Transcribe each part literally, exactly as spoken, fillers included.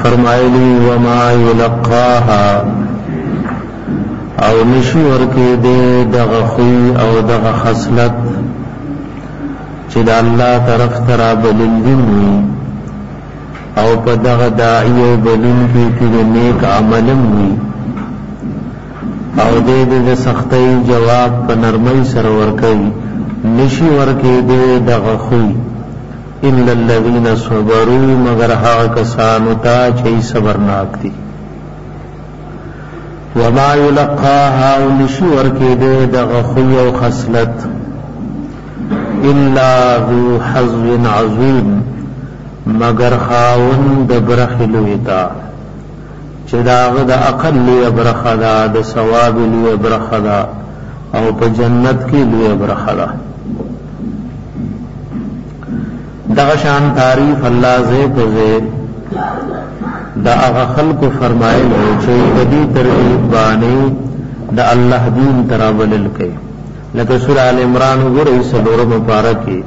فرمایلی وما یلقاها او نشی ورکی دے دغه خوی او دغه خصلت چې د الله طرف ترا بلندوی او په دغه داعیه بلند کې د نیک عملم وی او دې د سختۍ جواب په نرمۍ سره ورکوي نشي ورکې دې دغه خوی الا الذين صبروا مگر هغه کسانو ته چې صبرناک دي وما يلقاها نشي ورکې دې دغه خوی او خصلت الا ذو حظ عظیم مگر خاون د برخلوی تا چې داغه د عقل لوی برخه ده د ثواب لوی برخه ده او په جنت کې لوی برخه ده دغه شان تعریف الله زې په زې دا هغه خلق فرمایي چې دې ترتیب باندې د الله دین ترابل کوي لکه سورہ ال عمران وګورئ سلور مبارکه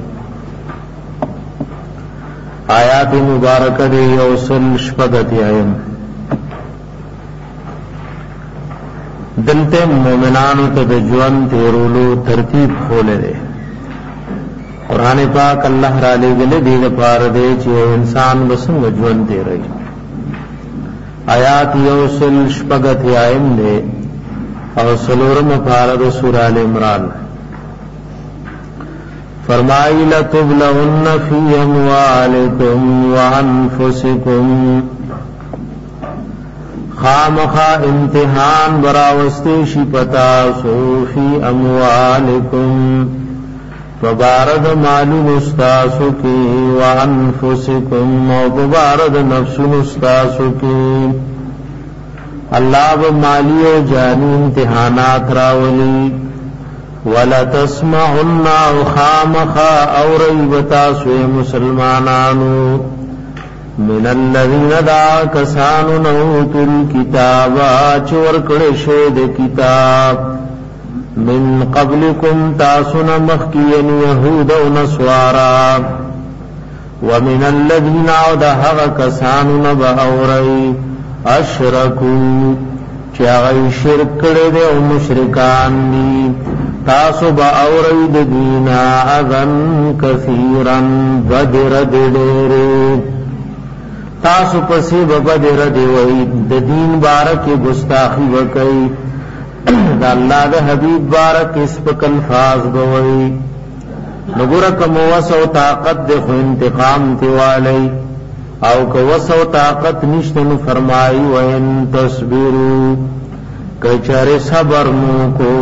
آیات مبارکه دی او سل شپږ ایم دلته مومنانو ته د ژوند تیرولو ترتیب خوله دی قران پاک الله را لګل دی د پاره دی چې انسان وسنګ ژوند تیري آیات یو سل شپږ ایم دی او سلورم پاره سورہ ال عمران فرمائی لتبلغن فی اموالکم وانفسکم خامخا امتحان براوستی شی پتا سو فی اموالکم فبارد معلوم استاسو کی وانفسکم و فبارد نفس استاسو کی اللہ و مالی و جانی امتحانات راولی ولا تسمعن خامخا اور بتاسو مسلمانانو من الذين دعا کسانو نوتوا الكتاب چور کړه شه د کتاب من قبلكم تاسن مخکین يهود او نصارا ومن الذين عدها کسانو نبا اوري اشركوا چې هغه شرک کړي دي او مشرکان دي تاسو با اورید دینا اذن کثیرا بدر دیره تاسو پسی بدر دی وای د دین بارک گستاخی وکي د الله د حبیب بارک اسپک الفاظ بوي نګور کوم وسو طاقت د خو انتقام دیوالی او کو وسو طاقت نشته نو فرمایي وان تصبروا کچره صبر مو کو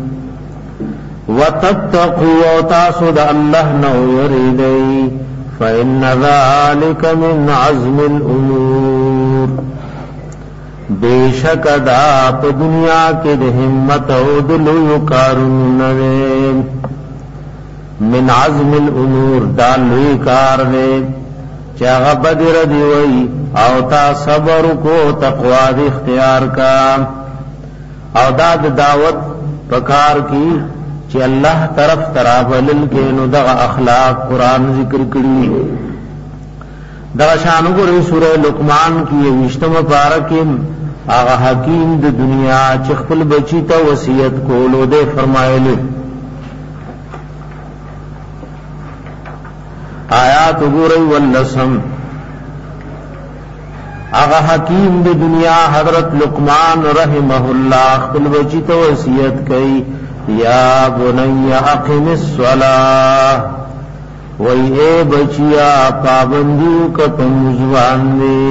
وتتقوا تاسو د الله نو یریدای فإن ذلك من عزم الأمور بیشک دا په دنیا کې د همت او د لوی کارونه من عزم الامور دا لوی کار دی چې هغه بدر دی وای او تا صبر کو تقوا دی اختیار کا او دا د دعوت پکار کی چې الله طرف ترابلل کې نو دغه اخلاق قران ذکر کړی دا شان وګورئ سورہ لقمان کې وشتمه پارکه هغه حکیم د دنیا چې خپل بچی ته وصیت کولو ده فرمایلی آیات وګورئ ولسم هغه حکیم د دنیا حضرت لقمان رحمه الله خپل بچی ته وصیت کوي یا بنی اقم الصلاة وی اے بچیا پابندیو کا پمزوان دے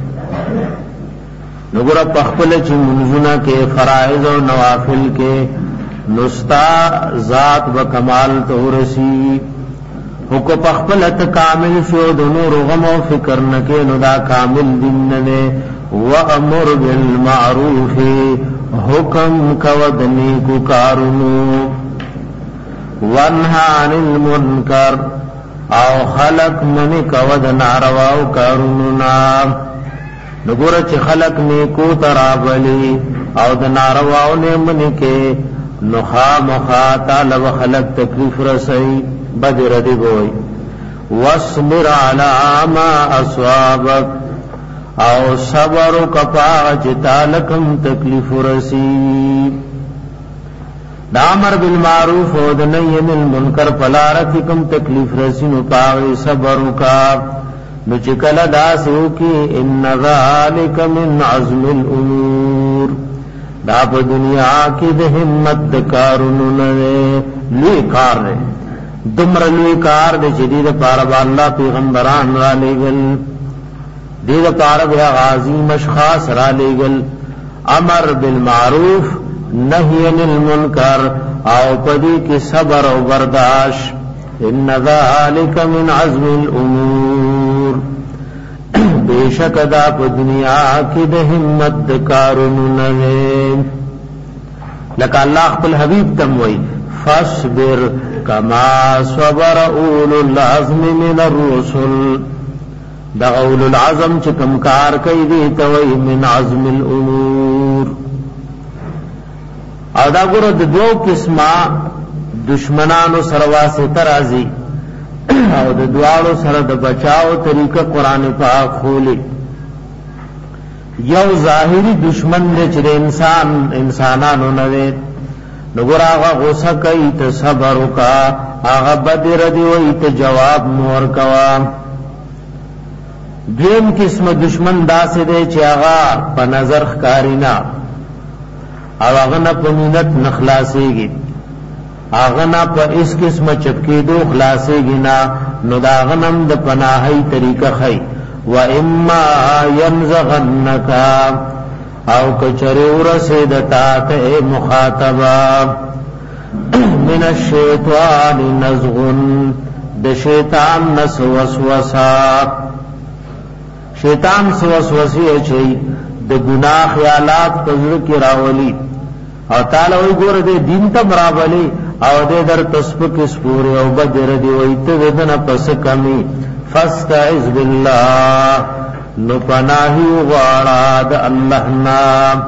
نگرہ پخپل چی منزونہ کے فرائض و نوافل کے نستا ذات و کمال تو رسی حکو پخپلت کامل شو دنو رغم و فکر نکے ندا کامل دن نے وَأَمُرْ بِالْمَعْرُوفِ حکم کود نیکو کارونو وَانْهَا عَنِ الْمُنْكَرِ او خلق منی کود نارواو کارونونا نگورا چی خلق نیکو ترابلی او د نارواو نے منی کے نخا مخاتا لو خلق تکلیف رسی بدر دی بوئی وَاصْبِرْ عَلَى مَا أَصْوَابَكَ او صبر کپا جتالکم تکلیف رسی دا امر بالمعروف او د نهی عن المنکر پلارتکم تکلیف رسی نو پاوی صبر کا نو چکل داسو کی ان ذالک من عزم الامور دا په دنیا کې د همت د کارونو نه لوی کار دی دمر لوی کار دی چې دې لپاره الله پیغمبران را لېږل دې لپاره بیا غازی مشخاص را لېږل امر بالمعروف نهی عن المنکر او پدې کې صبر او برداشت ان ذالک من عزم الامور بیشک دا په دنیا کې د همت د کارونو نه لکه الله خپل حبیب تم وای فاصبر کما صبر اولو العزم من الرسل دا اولو العزم چې کوم کار کوي دي ته وای من عزم الامور او دا ګوره د دوه قسمه دشمنانو سره واسطه راځي او د دوالو سره د بچاو طریقه قران پاک خولي یو ظاهری دشمن دې چې انسان انسانانو نه وي نګور هغه غوسه کوي ته صبر وکا هغه بدر دی وي ته جواب نور کوا دیم قسم دشمن داسې دی چې هغه په نظر ښکارینا او هغه نه په مینت نخلاصيږي هغه نه په اس قسمه چپکی دو خلاصيږي نه نو دا غنم د پناهي طریقه خي و اما ينزغنك او کچره ورسید تا ته مخاطبا من الشیطان نزغ د شیطان نس وسوسه شیطان وسوسه چي د ګناه خیالات پزړه کې راولي او تعالی وی ګوره دې دین ته برابرلی او دې در تسبق سپوري او بدر دی وی ته ودنه پس کمی فاستعذ بالله نو پناهي غواړه د الله نام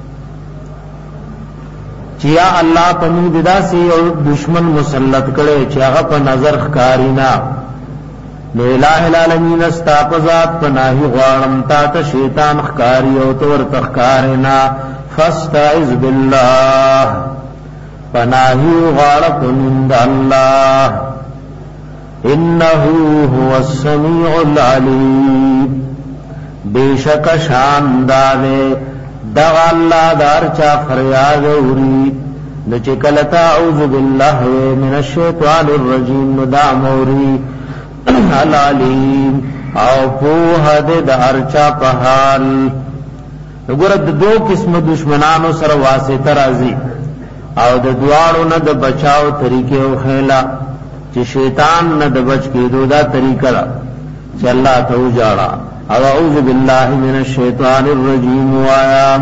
چې یا الله په موږ داسې او دشمن مسلط کړي چې هغه په نظر ښکارینا نو الہ العالمین استاپذات پناهي غواړم تا ته شیطان ښکاری او تور تخکارنا فاستعذ بالله پناهي غواړه پنند الله انه هو السميع العليم بیشک شاندار دا الله دار چا فریاد اوري نو چې کله تعوذ بالله من الشیطان الرجیم نو دا موري العلیم او په هده د ارچا په حال وګوره د دوه قسم دشمنانو سره واسطه راځي او د دواړو نه د بچاو طریقې او خیلا چې شیطان نه د بچ کېدو دا طریقه ده چې الله ته وجاړه او اعوذ بالله من الشیطان الرجیم وایا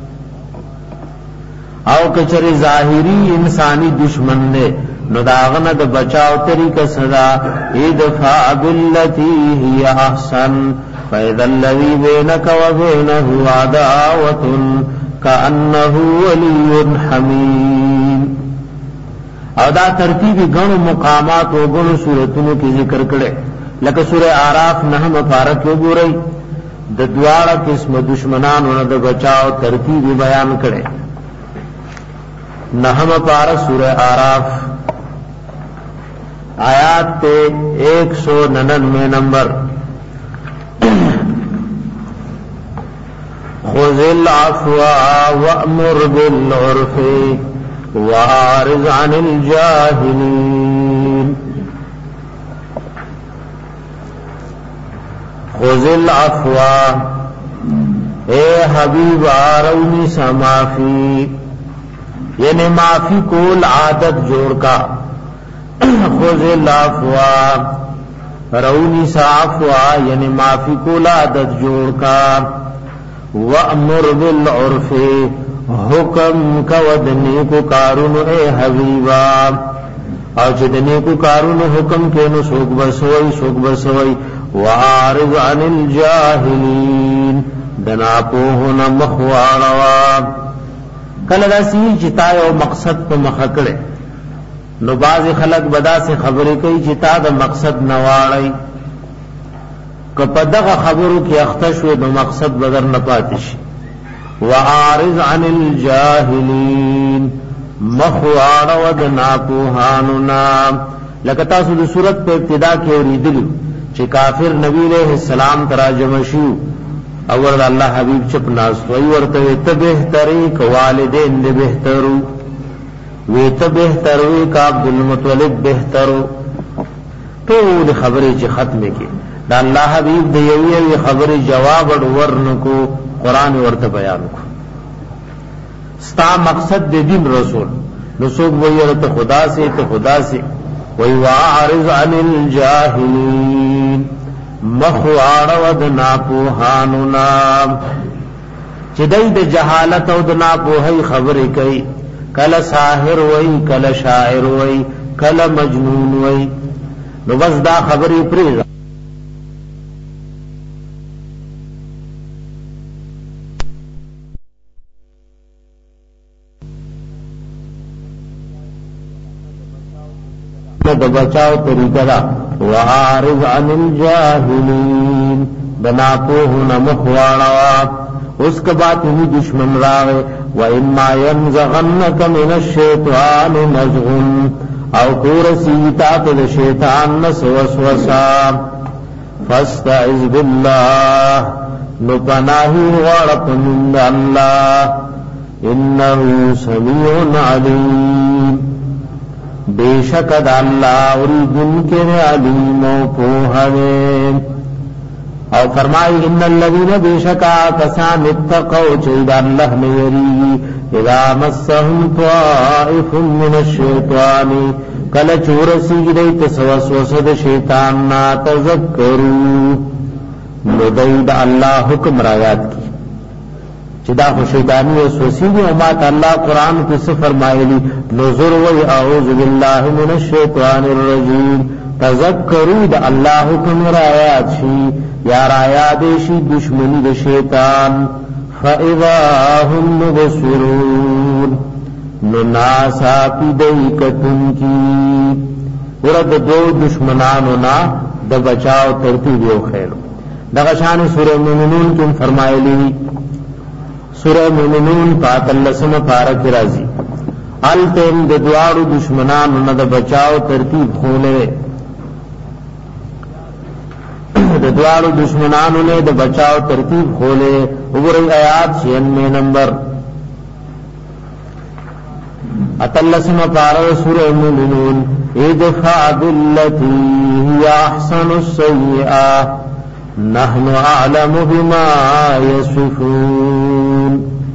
او کچری ظاهری انسانی دشمن نه نو داغنه د بچاو طریقه صدا ادفع بالتي هي احسن فاذا الذي بينك وبينه عداوه كانه ولي حميم او دا ترتیبی غنو مقامات او غنو صورتونو کې ذکر کړي لکه سوره اعراف نه مبارک وګورئ د دواړه قسم دشمنانو نه د بچاو ترتیب بیان کړي نه مبارک سوره اعراف آیات تے ایک سو ننانوے نمبر خذ العفو وأمر بالعرف وأعرض عن الجاهلين خذ العفو اے حبیب آرونی سا معافی یعنی معافی کول عادت جوڑ کا خذ العفو رونی سا عفو یعنی معافی کول عادت جوڑ کا وَأْمُرْ بِالْعُرْفِ حکم کودنی کو کارون اے حبیبا او چې دنی کو کارون حکم کینو سوک بسوئی سوک بسوئی وَعَارِضْ عَنِ الْجَاهِلِينَ دنا پوہنا مخواروا کل داسی چتا یو مقصد په مخکړه نو باز خلق بدا سے خبرې کوي چې تا د مقصد نواړی که دغه خبرو کې اختشو نو مقصد بدر نه پاتې شي. وعارض عن الجاهلین مخواړه ود ناپوهانونا. لکه تاسو د صورت په ابتدا کې اوریدلو چې کافر نبی علیہ السلام تراجم شو او ورته الله حبیب چپ ناس وی ورته ته بهتري ک والدین دې بهترو وی ته بهترو ک عبد المطلب بهترو. ټول خبرې چې ختمه کې دا الله حبیب دې یو یو خبرې جواب ورنکو قران ورته بیان کو. ستا مقصد دې دین رسول نو څوک وایي ته خدا سے ته خدا سے وی وعارض عن الجاهلین مخواړه ود ناپوهانونا. چې دای د جهالت او د ناپوهۍ خبرې کوي، کله ساحر وای کله شاعر وای کله مجنون وای، نو بس دا خبرې پرې د بچاو طریقہ دا. وعارض عن الجاهلین بنا پوهنا مخوانا. اس کے بعد ہی دشمن راغے وَإِمَّا يَنزَغَنَّكَ مِنَ الشَّيْطَانِ نَزْغٌ او کورسیتات دا شیطان نس وسوسا فَاسْتَعِذْ بِاللَّهِ نُپناہی غارت من اللہ انہو سمیع علیم بے شک دا اللہ اوریدن کے علیم و پوہوے. او فرمائی ان الذین بے شکا کسان اتقو چید اللہ میری اذا مسهم طائف من الشیطان کل چورسی گئی تسوسوسد شیطان نا تذکرو ندید اللہ حکم رایات کی چدا خو شیطانی وسوسه دي او ما الله قران کې څه فرمایلی نذر و اعوذ بالله من الشیطان الرجیم. تذکروا د الله حکم رایات شي یا رایات شي دشمنی د شیطان فاذا هم مبصرون نو ناسا پی دیکتن کی ورد دو دشمنانو نا د بچاو ترتیب یو خیر. دغه شان سورہ مومنون کې فرمایلی سورہ مومنون پاتلسم پارک رازی التم د دوارو دشمنان نه د بچاو ترتیب خولے د دوارو دشمنانو نه د بچاو ترتیب خولے. وګورئ آیات چھیانوے نمبر اتلسم پارک سورہ مومنون ادفع باللتی هی احسن السیئہ نحن اعلم بما یصفون.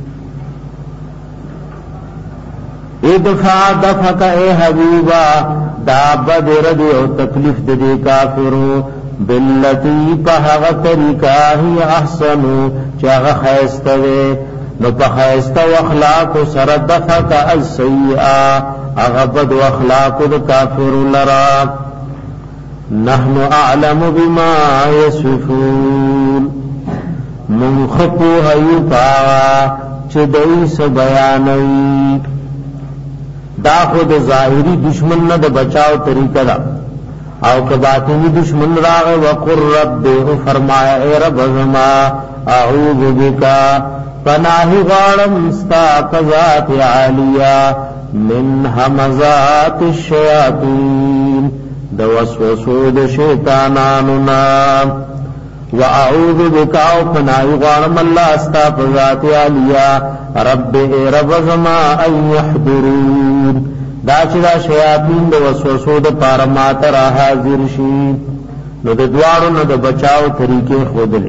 ادفع دفق اے حبیبا دا بدرد او تکلیف دے کافرو باللتی پہغ طریقہ ہی احسنو چاغ خیستوے نو پخیست و اخلاق سر دفق السیئہ اغبد و اخلاق دا کافر لرا نحن اعلم بما یصفون من خطو حیو پاوا چه دیس بیانوی. دا خود ظاہری دشمن نا دا بچاو طریقہ دا او کباطنی دشمن راغ وقر رب فرمایا اے رب زما اعوذ بکا پناہی غارم ستا قضات عالیہ من حمزات الشیاطین د وسوسو د شیطانانو واعوذ بک او پناہی غارم اللہ استا ذات علیہ رب رب زما ان یحضرون دا چې دا شیاطین د وسوسو د پاره ماته را حاضر شي نو د دوارو نه د بچاو طریقې خودلې.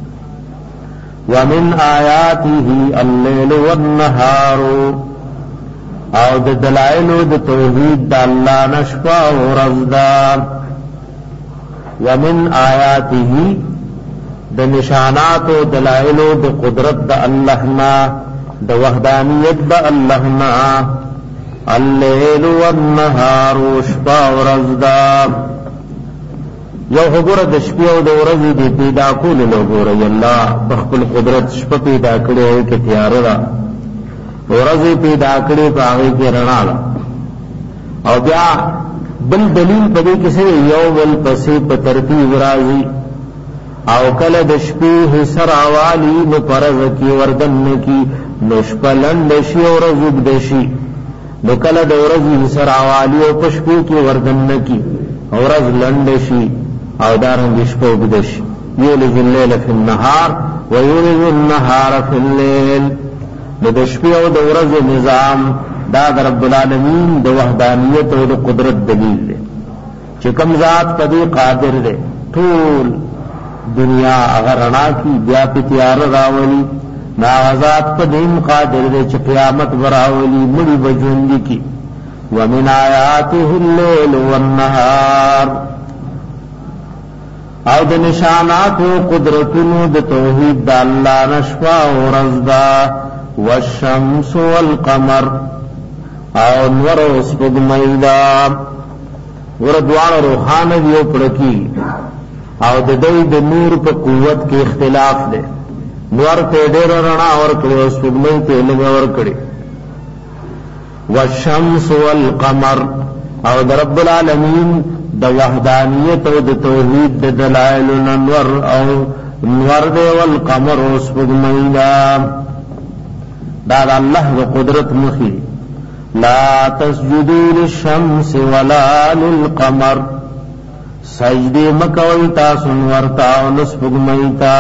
ومن آیاته الليل والنهار او د دلائل د توحید د الله نشفا او رضا. ومن آیاته د نشانات او دلائل د قدرت د الله نا د وحدانیت د الله نا الليل والنهار شفا او رضا. یو خبره د شپې او د ورځې د پیدا کولو له ګوره الله په خپل قدرت شپه پیدا کړې او کې تیار را ورځې پیدا کړې په هغه کې رڼا او بیا بل دلیل په دې کې سره یو بل پسې په ترتیب راځي او کله د شپې حصر اوالی نو پرز کی وردن کی نو شپلند شي او رزق دشي نو کله د ورځې حصر اوالی او پشپې کی وردن کی او رز لند شي او دارنګ شپه وګدشي یولج الليل فی النهار ویولج النهار فی الليل نو د شپې او د ورځې نظام دا د رب العالمین د وحدانیت او د قدرت دلیل دی چې کوم ذات په دې قادر دی ټول دنیا اگر رڼا کی بیا په تیار راولي نا ذات په دې قادر دی چې قیامت براولي مړي بجوندي کی ومن آیاته الليل والنهار او د نشانات او قدرتونو د توحید د الله نشوا او رزدا والشمس والقمر او نور او سپوږمۍ دا وردوان روحان دیو پړکی او د دوی د نور په قوت کې اختلاف دی نور ته ډېر رڼا اور کړي او سپوږمۍ ته لږ اور کړي والشمس والقمر او د رب العالمین د وحدانیت او د توحید د دلائل نور او نور دی والقمر او سپوږمۍ دا دا د الله د قدرت مخي لا تسجدوا للشمس ولا للقمر سجدی مکوئی تاسو ورتا او نسپگمئی تا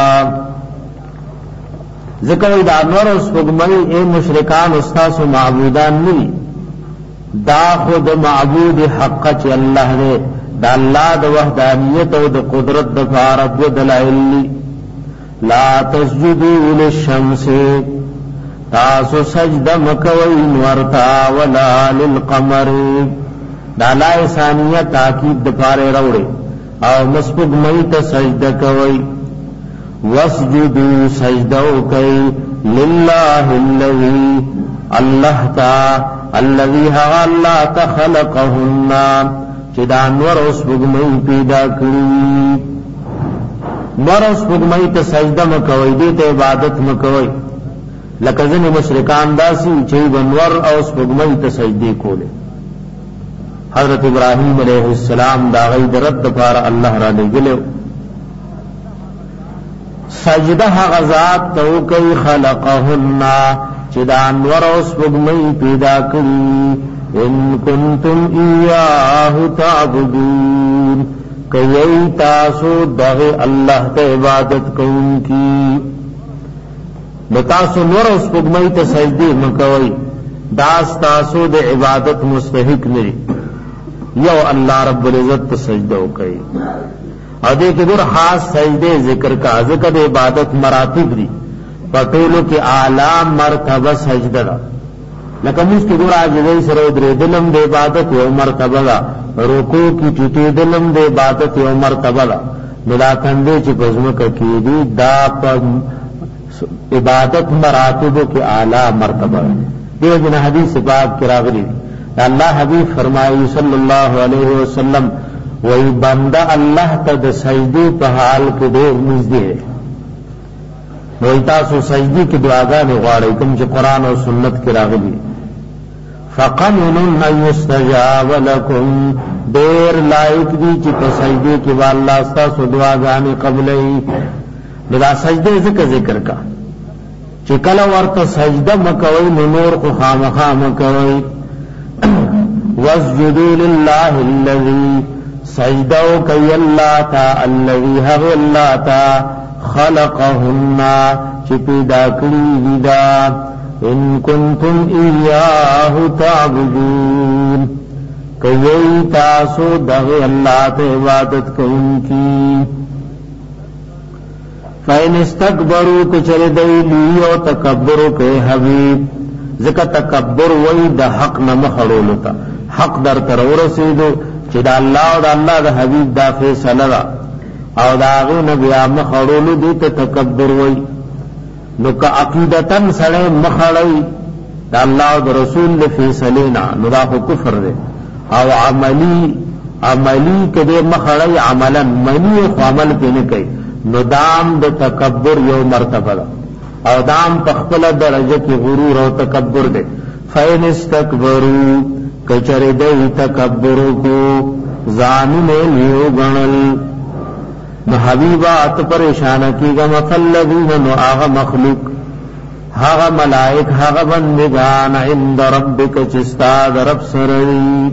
ذکروی دا انور و سپگمئی اے مشرکان استاسو معبودان نی دا خود معبود حق چی اللہ دے دا اللہ دا وحدانیت او دا قدرت دا فارد و دلائل لی لا تسجدوا للشمس تاسو سجدہ مکوئی نورتا ولا للقمر دا لا ثانیہ تاکید دپارے روڑے او مسبق میت سجدہ کوئی واسجدوا سجدو کئی للہ اللذی اللہ تا اللذی حغا اللہ تخلقہن چدا نور اسبق میت پیدا کری نور اسبق میت سجدہ مکوئی دیتا عبادت مکوئی لکزن مشرکان داسی چی بنور او سپگمئی تسجدی کولے حضرت ابراہیم علیہ السلام دا غید رد پارا اللہ را لے گلے سجدہ غزات تو کئی خلقہن چی دا انور او سپگمئی پیدا کری ان کنتم ایاہ تعبدون کئی تاسو دغ اللہ تا عبادت کون کی دتاسو نور اس پگمئی تا سجدی مکوئی داس تاسو دے عبادت مستحق نری یو اللہ رب العزت تا سجدو کئی اور دیکھ در خاص سجدے ذکر کا ذکر عبادت مراتب دی پٹولو کی اعلی مرتبہ سجدہ دا لکم اس کی در آجدائی سر ادر دلم دے عبادت یو مرتبہ دا رکو کی ٹوٹی دلم دے عبادت یو مرتبہ دا ملا کندے چی پزمکہ کی دی دا پا عبادت مراتبوں کے اعلی مرتبہ دیو جن حدیث پاک کی راغلی اللہ حبیب فرمائی صلی اللہ علیہ وسلم وہی بندہ اللہ تد سجدی پہ حال کے دیر نزدی ہے وہی تاسو سجدی کی دعاگان غاڑی کم چھ قرآن و سنت کی راغلی فَقَمِنُنَّ يُسْتَجَابَ لَكُمْ دیر لائق دی چھ پہ سجدی کی واللہ استاسو دعاگان قبلی لذا سجدے ذکر ذکر کا چکل ورط سجدہ مکوئی نور کو خامخا مکوئی واسجدوا للہ اللذی سجدو کئی اللہ تا اللذی حق اللہ تا خلقہن چی پیدا کری دا ان کنتم ایاہ تعبدون کئی تاسو دغ اللہ تا عبادت کن کی فَإِنِ اسْتَكْبَرُوا کچر دیلی و تکبرو کے حبیب ذکر تکبر وی دا حق نمخڑولو تا حق در ترورسیدو چی دا اللہ و دا اللہ دا حبیب دا فیصلہ دا او دا آغی نبی مخڑولو دیتا تکبر وی نو کا عقیدتاً سڑے مخڑی دا اللہ و دا رسول دا فیصلینا نو دا خو کفر دے او عملی عملی کدے مخڑی عملا منی خو عمل پی نکئی نو دام د تکبر یو مرتبہ دا او دام پخپل درجہ کی غرور او تکبر دے فین استکبرو کچر دی تکبرو کو زانو میں لیو گنل نو حبیبا ات پریشان کیگا مثل الذین نو آغا مخلوق هاغا ملائک هاغا بندگان عند ربک چستاد رب سرئی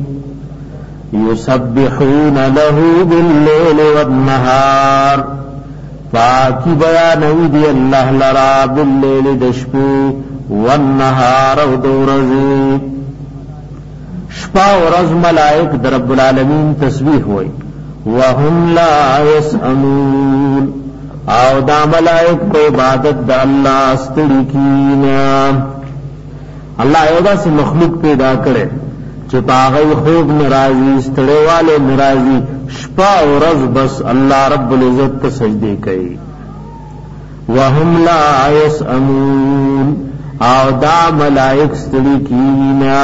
یسبحون له باللیل والنهار پاکی بیانوی دی اللہ لرا باللیل دشپو والنهار و دورزی شپا و رز ملائک در رب العالمین تسبیح ہوئی وهم لا يسأمون او دا ملائک کو عبادت دا اللہ استڑی کینا اللہ ایودا سے مخلوق پیدا کرے چپاغی خوب نرازی استڑے والے نرازی شپا و رز بس اللہ رب العزت سجدے کئی وهم لا يسأمون او دا ملائک استڑی کینا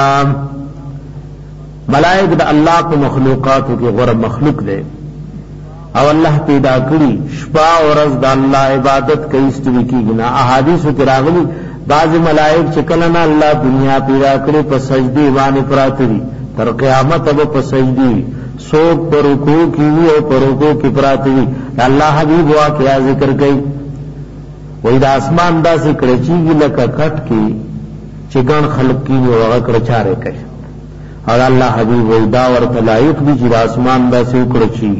ملائک دا اللہ کو مخلوقاتو کی غرب مخلوق دے او اللہ پیدا کری شپا و رز دا اللہ عبادت کئی استوی کی گنا احادیث و تراغلی بعض ملائک چکلنا اللہ دنیا پیدا کری پس سجدی وانی پراتری تر قیامت اب پس سجدی سوک پر رکوع کیوی او پر رکوع کی پراتری اللہ حبیب ہوا کیا ذکر کئی وہی دا اسمان دا سے کرچیگی لکا کٹ کی چگن خلق کی وغا کرچارے کئی اور اللہ حبیب ویدا اور تلائق بھی جرا آسمان دا سے اکڑچی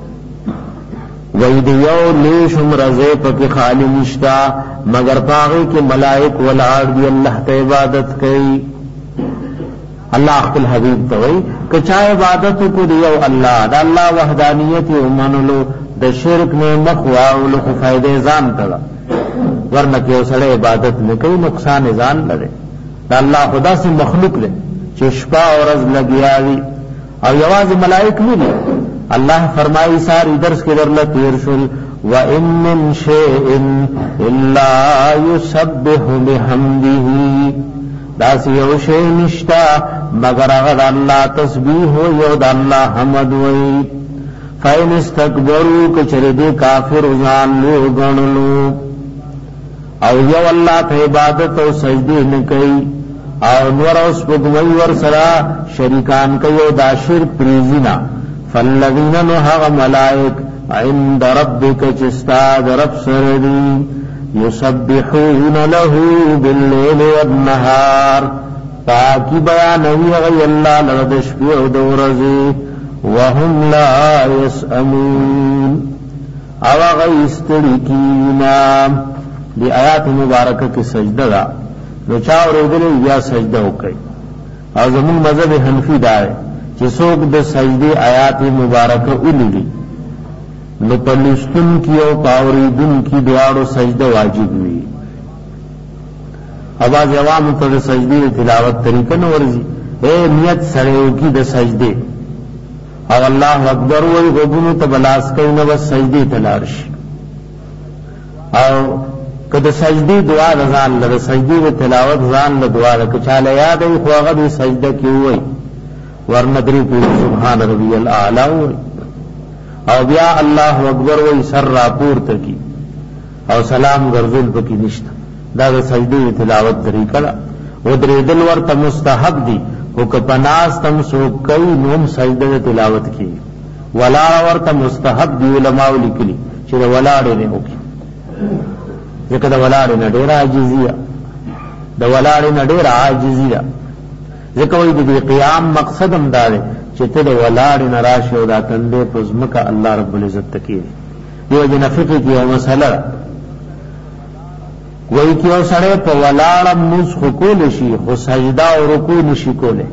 وید یو لیشم رضے پک خالی نشتا مگر پاغی کے ملائک والعار دی اللہ تا عبادت کئی اللہ اخبر حبیب توئی کچا عبادت کو دیو اللہ دا اللہ وحدانیت امانلو دا شرک میں مخواولو خفائد زان تلا ورنہ کہ اسڑے عبادت میں کئی نقصان زان لڑے دا اللہ خدا سے مخلوق لے چشپا اور از لگیاوی اور یواز ملائک ملی اللہ فرمائی ساری درس کے در لطیر شل وَإِن مِّن شَيْءٍ إِلَّا يُسَبِّحُ بِحَمْدِهِ داسی یو شے نشتا مگر اغد اللہ تسبیح ہو یود اللہ حمد وئی فَإِنِ اسْتَكْبَرُوا کچردے کافر ازان لو گنلو او یو اللہ تا عبادت و سجدے نکئی او نور اس بگوئی ورسرا شریکان کیو دا شرک پریزینا فالذین نحغ ملائک عند ربک چستاد رب سردی یسبحون له باللیل والنهار پاکی بیانوی غی اللہ لردشفیع دورزی وهم لا یسأمون او غی استرکینا دی آیات مبارکہ کی سجدہ دا نو چاو ریدلے یا سجدہ ہو کئی اور زمین مذہب حنفی دائے چسوک دا سجدے آیات مبارکہ اولی لی نو پلستن کی او پاوریدن کی دوارو سجدہ واجب ہوئی اب آج عوام تو دا سجدے تلاوت طریقہ نورزی اے نیت سڑیو کی دا سجدے اور اللہ اکبر وی غبنو تبلاس کئی نو بس سجدے تلارشی اور کد سجدی دعا رضان لد سجدی و تلاوت زان لد دعا لد کچال یاد ہے خواغد سجدہ کی ہوئی ورندری پوری سبحان ربی الاعلی ہوئی او بیا اللہ اکبر وی سر راپور تکی او سلام گرزل پکی نشتا دا دا سجدی و تلاوت طریقہ دا و دریدل ورطا مستحب دی و کپناس تم سوکئی نوم سجدہ تلاوت کی ولاڑ ورطا مستحب دی علماء لکلی چرا ولاڑے نے ہوکی ذکر دا ولاڑی نا ڈیرا عاجزیہ دا ولاڑی نا ڈیرا عاجزیہ ذکر وی دی قیام مقصد ہم دارے چھتے دا ولاڑی نا راشی و دا تندے پزمکا اللہ رب العزت تکیر یہ وجہ نفقی کی وہ مسئلہ وہی کیوں سڑے پا ولاڑا موز خکول شی خو سجدہ و رکو نشی کولے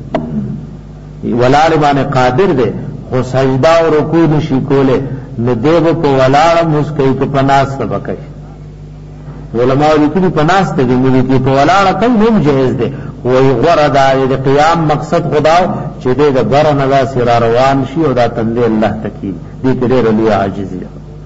ولاڑی بانے قادر دے خو سجدہ و رکو نشی کولے ندیب پا ولاڑا موز کئی تو پناس تبکئی علماء لکلی پناس تے دی ملی کی پا ولاڑا کئی نم جہز دے وہی غرد آئے دے قیام مقصد خداو چی دے دا برن دا سرا روان شی و دا تندے اللہ تکی دی کدے رلی عاجزی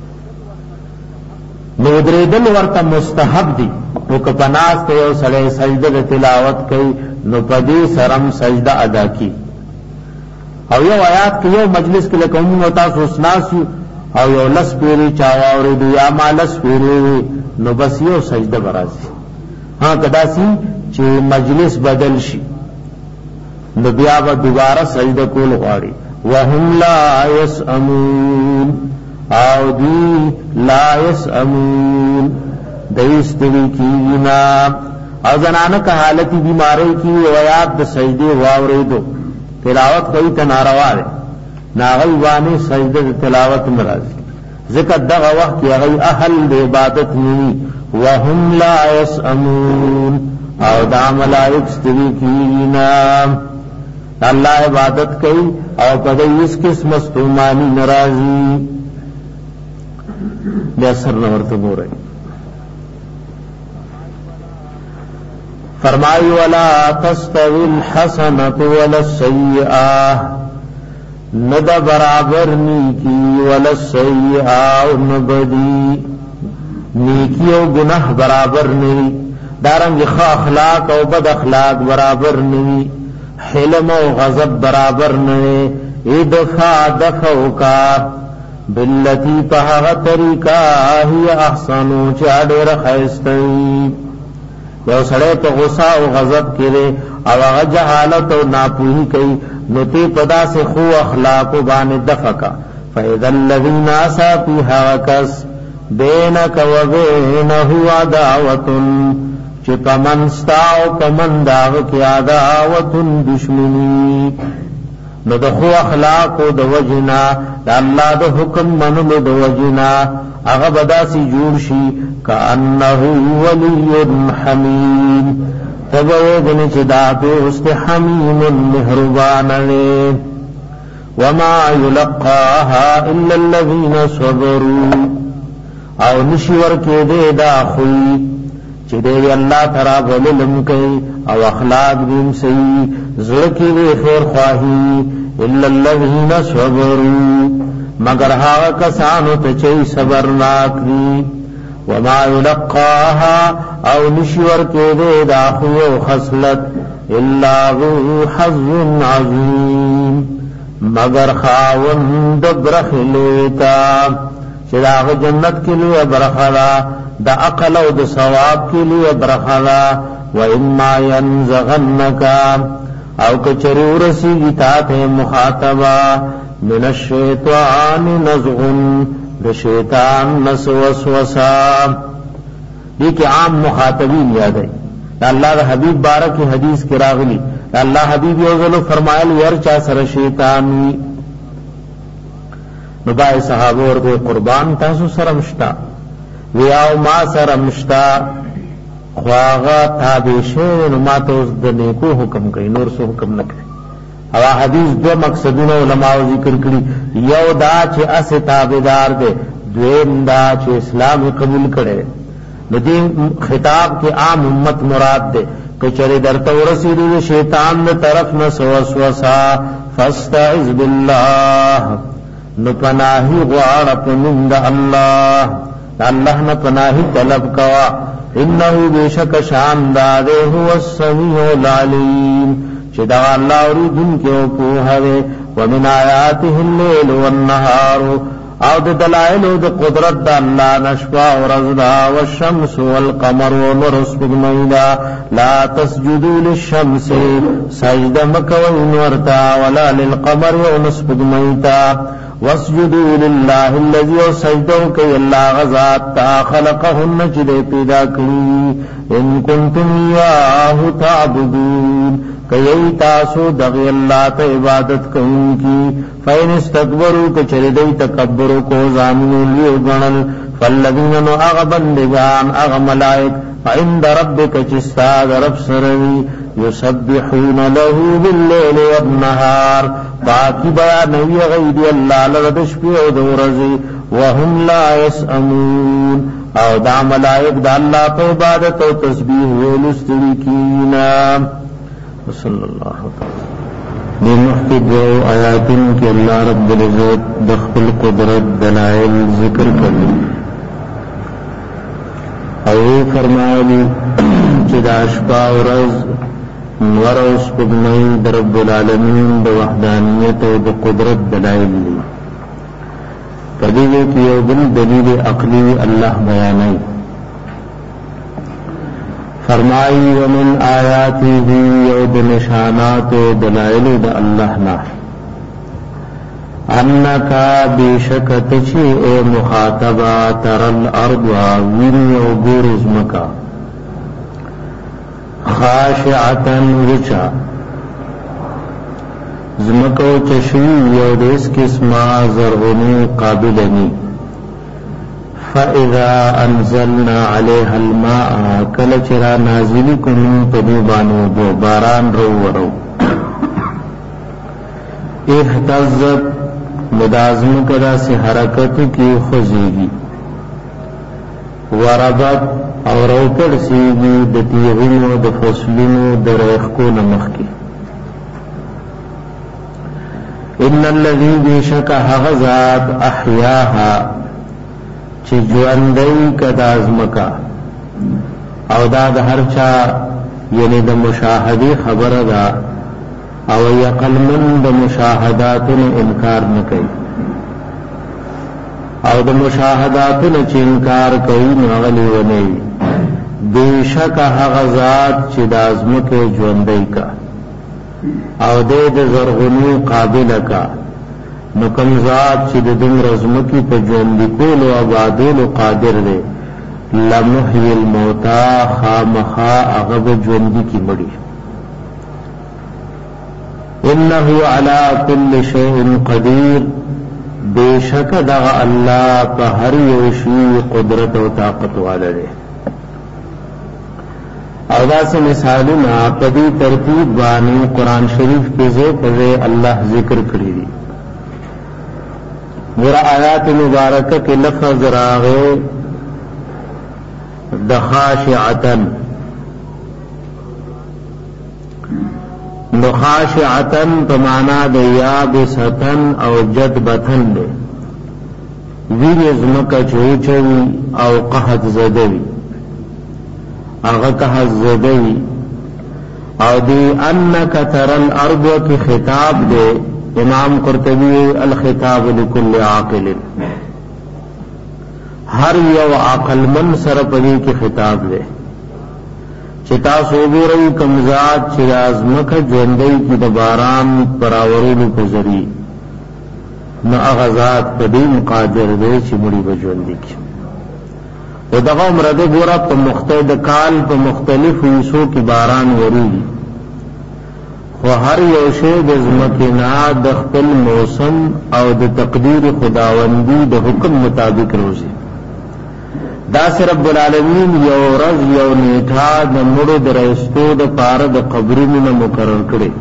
نو درے دل ورطا مستحب دی نو کپناس تے یو سڑے سجدہ دا تلاوت کئی نو پدی سرم سجدہ ادا کی او یو آیات کی یو مجلس کے لئے کمون ہوتا سوسناسی او یو لس پیری چاواوری دو یا ما لس پیری نو بس یو سجدہ برازی ہاں کدا سی چی مجلس بدل شی نو بیا با دوبارہ سجدہ کول غاری وهم لا یسأمون او دی لا یسأمون دیستوی کینا او زنانه که حالتی بیماری کی ویاد د سجدے واوریدو تلاوت کوي تناروا ده ناغی وانی سجده تلاوت مرازی ذکر دغه وخت کې هغه اهل د عبادت ني وهم لا يسأمون او دا ملائک ستوي کینا الله عبادت کوي او کدی اس قسم مستومانی ناراضي بیا سر نو ورته ګورئ فرمای ولا تستوي الحسنه ولا السيئه ند برابر نیکی ولا السیئه نبدی نیکی او گناہ برابر نہیں دارنگ خ اخلاق او بد اخلاق برابر نہیں حلم او غضب برابر نہیں ادفع دفعو کا باللتی پہا طریقہ ہی احسنو چاڑے رخیستی یو سڑے تو غصہ او غضب کرے او هغه جهالت او ناپوهی کوي نو تی پدا سے خو اخلاق بان دفقا فاذا الذين اسافوا هاكس بينك وبينه عداوه چې پمن استاو پمن داغ کی عداوت دشمنی نو د خو اخلاق او د وجنا د الله د حکم منلو د وجنا هغه بداسي جوړ شي کانه ولي حمیم تبو دن چدا دوست حمیم مہربان لے وما يلقاها الا الذين صبروا او نشور کے دے دا خوی چدے اللہ ترا بولم کئی او اخلاق دیم سی زڑکی دے خیر خواہی الا الذين صبروا مگر ہا کسانو تچئی صبرناک دی وما يلقاها او نشور کے دے داخو خصلت الا ذو حظ عظیم مگر خاوند برخلیتا چراغ جنت کے لیے برخلا دا عقل او دا ثواب کے لیے برخلا واما ينزغنك او کچری ورسی گتات مخاطبہ من الشیطان نزغن د شیطان نس وسوسہ یہ کہ عام مخاطبین یاد ہے اللہ دا حبیب بارک حدیث کی راغلی اللہ حبیب یوزل فرمائل ورچا سر شیطانی نبائی صحابہ ورد قربان تاسو سرمشتا ویاو ما سرمشتا خواغا تابیشے نما تو اس دنیکو حکم کئی نور سو حکم نکے او حدیث دو مقصدونه علماء ذکر کړي یو دا چې اس تابعدار دے دویم دا چې اسلام قبول کړي نو دې خطاب کې عام امت مراد دے کچره درته ورسېږي شیطان نے طرف نہ وسوسه فاستعذ بالله نو پناهي غواړه پنند الله الله نه پناهي طلب کوا انه بیشک شان داده هو السمیع العلیم چې دا الله اوریدن کې او په هغه ومن آیاته الليل والنهار او د دلائل او د قدرت د الله نشوا او رضا والشمس والقمر ونرسب میدا لا تسجدوا للشمس سجده مکو ورتا ولا للقمر ونسب میدا واسجدوا لله الذي سجدوا كي الله غزات خلقهن جد پیدا کړی ان کنتم یاه تعبدون کئی تاسو دغی اللہ تا عبادت کون کی فین استکبرو کچر دی تکبرو کو زامنو لیو گنل فالذین نو اغ بندگان اغ ملائک عند ربک چستاد رب سروی یسبحون له باللیل والنهار باقی بیانوی غیدی اللہ لردشپی او دورزی وهم لا یسأمون او دا ملائک دا اللہ تا عبادت او تسبیح ویلستری کینا صلی اللہ تعالی دی محقق و آیاتن کی اللہ رب العزت دخل قدرت دلائل ذکر کرلی او فرمالی چدا اشپا و رز نور و سپگنی در رب العالمین دا وحدانیت و دا قدرت دلائل لی فدیوے کی یو بل دلیل عقلی اللہ بیانی فرمائی ومن آیاته یود نشانات و دلائل دا اللہ نا انکا بیشکت چی اے مخاطبہ ترل ارض وینی او گورز مکا خاشعتن وچا زمکو چشوی یو دیس کسما زرغنی قابلنی فَإِذَا أَنزَلْنَا عَلَيْهَا الْمَاءَ کل چرا نازلی کنن پدیبانو دو باران رو ورو احتزت مدازم کدا سے حرکت کی خوزیگی وربت اور روکڑ سیگی دتیغنو دفصلنو درخکو نمخ کی ان الذی بیشک حغزات احیاها چی جواندئی کدازمکا او دا دا هرچا یعنی دا مشاہدی خبر دا او یقل من دا مشاہداتن انکار نکئی او دا مشاہداتن چی انکار کئی نغلی ونئی بیشک حغزات چی دازمک جواندئی کا او دے دا زرغنی قابل کا نو کم ذات چې د دم رزمکی په ژوند کولو آبادولو قادر دی لمحیی الموتا خامخا هغه به ژوندي کی مړي انه علی کل شیء قدیر بیشک دغه الله په هر یو شی قدرت او طاقت والا دی او داسې مثالونه په دې ترتیب باندې قران شریف کې زه په الله ذکر کړی دی ورا آیات مبارکہ کے لفظ راغے دخاشعتن نخاشعتن پمانا دے یابستن او جدبتن دے ویر ازمکا چوچوی او قحط زدوی اغا قحط زدوی او دی انکا ترن ارضو کی خطاب دے امام قرطبی الخطاب لکل عاقل ہر یو عقل من سر پدی کی خطاب دے چتا سوگو رئی کمزاد چرازمک جوندئی کی دباران پراورولو پزری نو اغزاد پدی مقادر دے چی مڑی بجوندی کی و دغا مرد گورا پا مختلف کال پا مختلف حصوں کی باران ورولی و هر یو شی د زمکنا د خپل موسم او د تقدیر خداوندی د حکم مطابق روزي دا سر رب العالمین یو رز یو نیټه د مړو درستو د پاره د قبرونو مقرر کړي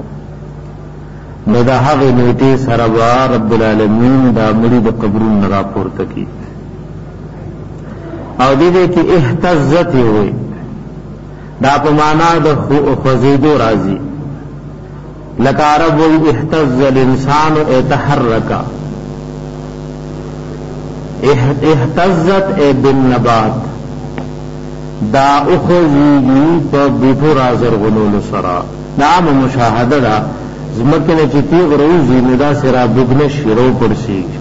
نو دا هغه نیټه سره رب العالمین دا مړي د قبرونو راپورته کی او دې کې اهتزت وي دا په معنا د خوځیدو راځي لکه عرب وی اهتز الانسان اتحرکا اهتزت ای بالنبات دا اخذیگی پا بیٹو رازر غنول سرا نام مشاہدہ دا زمکن چتیغ روزی ندا سرا بگنش رو پرسیگی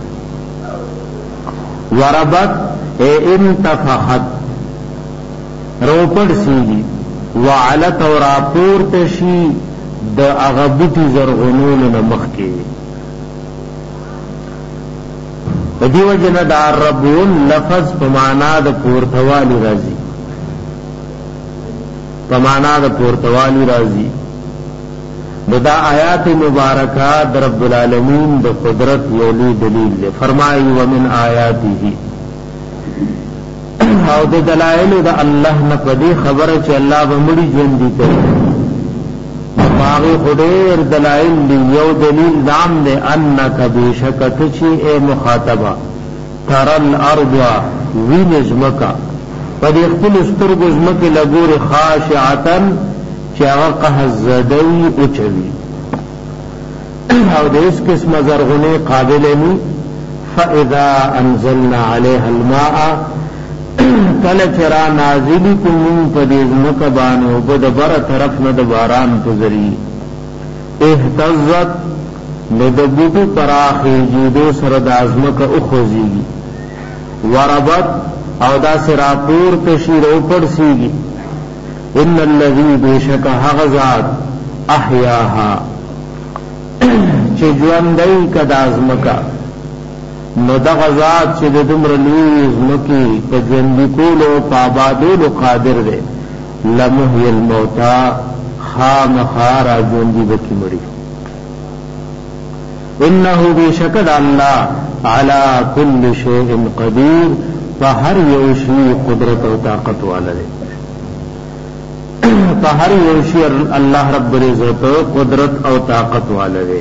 وربت ای انتفخت رو پرسیگی وعلت و راپور تشی د اغبتی زرغنول نمخ کی دیو جن دا ربون لفظ پمانا د پورتوالی رازی پمانا د پورتوالی رازی دا آیات مبارکہ د رب العالمین د قدرت یولی دلیل لے فرمائی ومن آیاته او د دلائل د اللہ نپدی خبر چی اللہ بمڑی جوندی کرے باغی خدیر دلائل دی یو دلیل دام دے انکا بیشکت چی اے مخاطبہ ترن ارضا وین ازمکا پدی اختل استرگ ازمک لگور خاشعتن چی اغاقہ زدوی اچوی او دے اس قسم زرغنے قابلنی فَإِذَا أَنزَلْنَا عَلَيْهَا الْمَاءَ کل چرا نازلی کنن پدیز مکبانو بدبر طرف ندباران پزری احتزت ندبوتو پراخی جیدو سرد ازمک اخوزیگی وربت او دا سراپور تشیر اوپر سیگی ان اللذی بیشک حغزات احیاها چې ژوندۍ کدا ازمکا نو دغه ذات چې د دومره لوی ازمکي په ژوندي کولو په آبادولو قادر دی لمحيي الموتى خامخا را ژوندي بکی مړي انه بشکد الله على كل شيء قدير فهر يوشي قدرت او طاقت والے فهر يوشي الله رب العزت قدرت او طاقت والے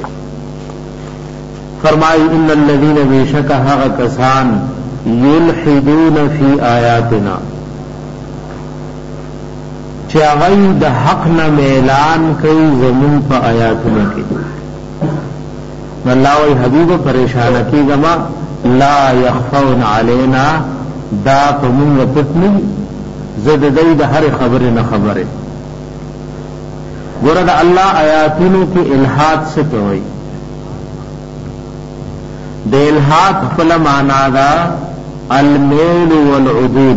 فرمائی ان الذين بشک هغه کسان يلحدون في آیاتنا چې هغه د حق نه اعلان کوي زمون په آیاتونو کې الله وی حبیب پریشان کیږما لا يخفون علينا دا کوم پټنی زد دای د هر خبره نه خبره ګوره د الله آیاتونو کې الحاد څه کوي د الحاد خپل معنا دا المیل والعدول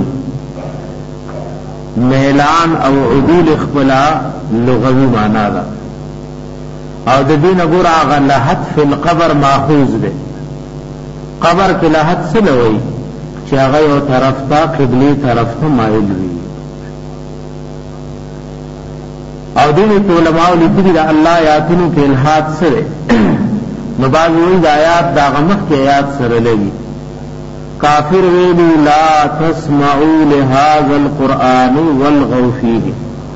میلان او عدول خپل لغوي معنا دا او د دین ګور هغه لحد فی القبر ماخوذ ده قبر کې لحد څه لوي چې هغه یو طرف ته قبلي طرف ته مایل وي او دین علماء لیکلي دا الله آیاتونو کې الحاد سره نو بعض وی د آیات دا غمخ کې آیات سره لګي کافر ویلو لا تسمعوا لهذا القرآن والغوا فيه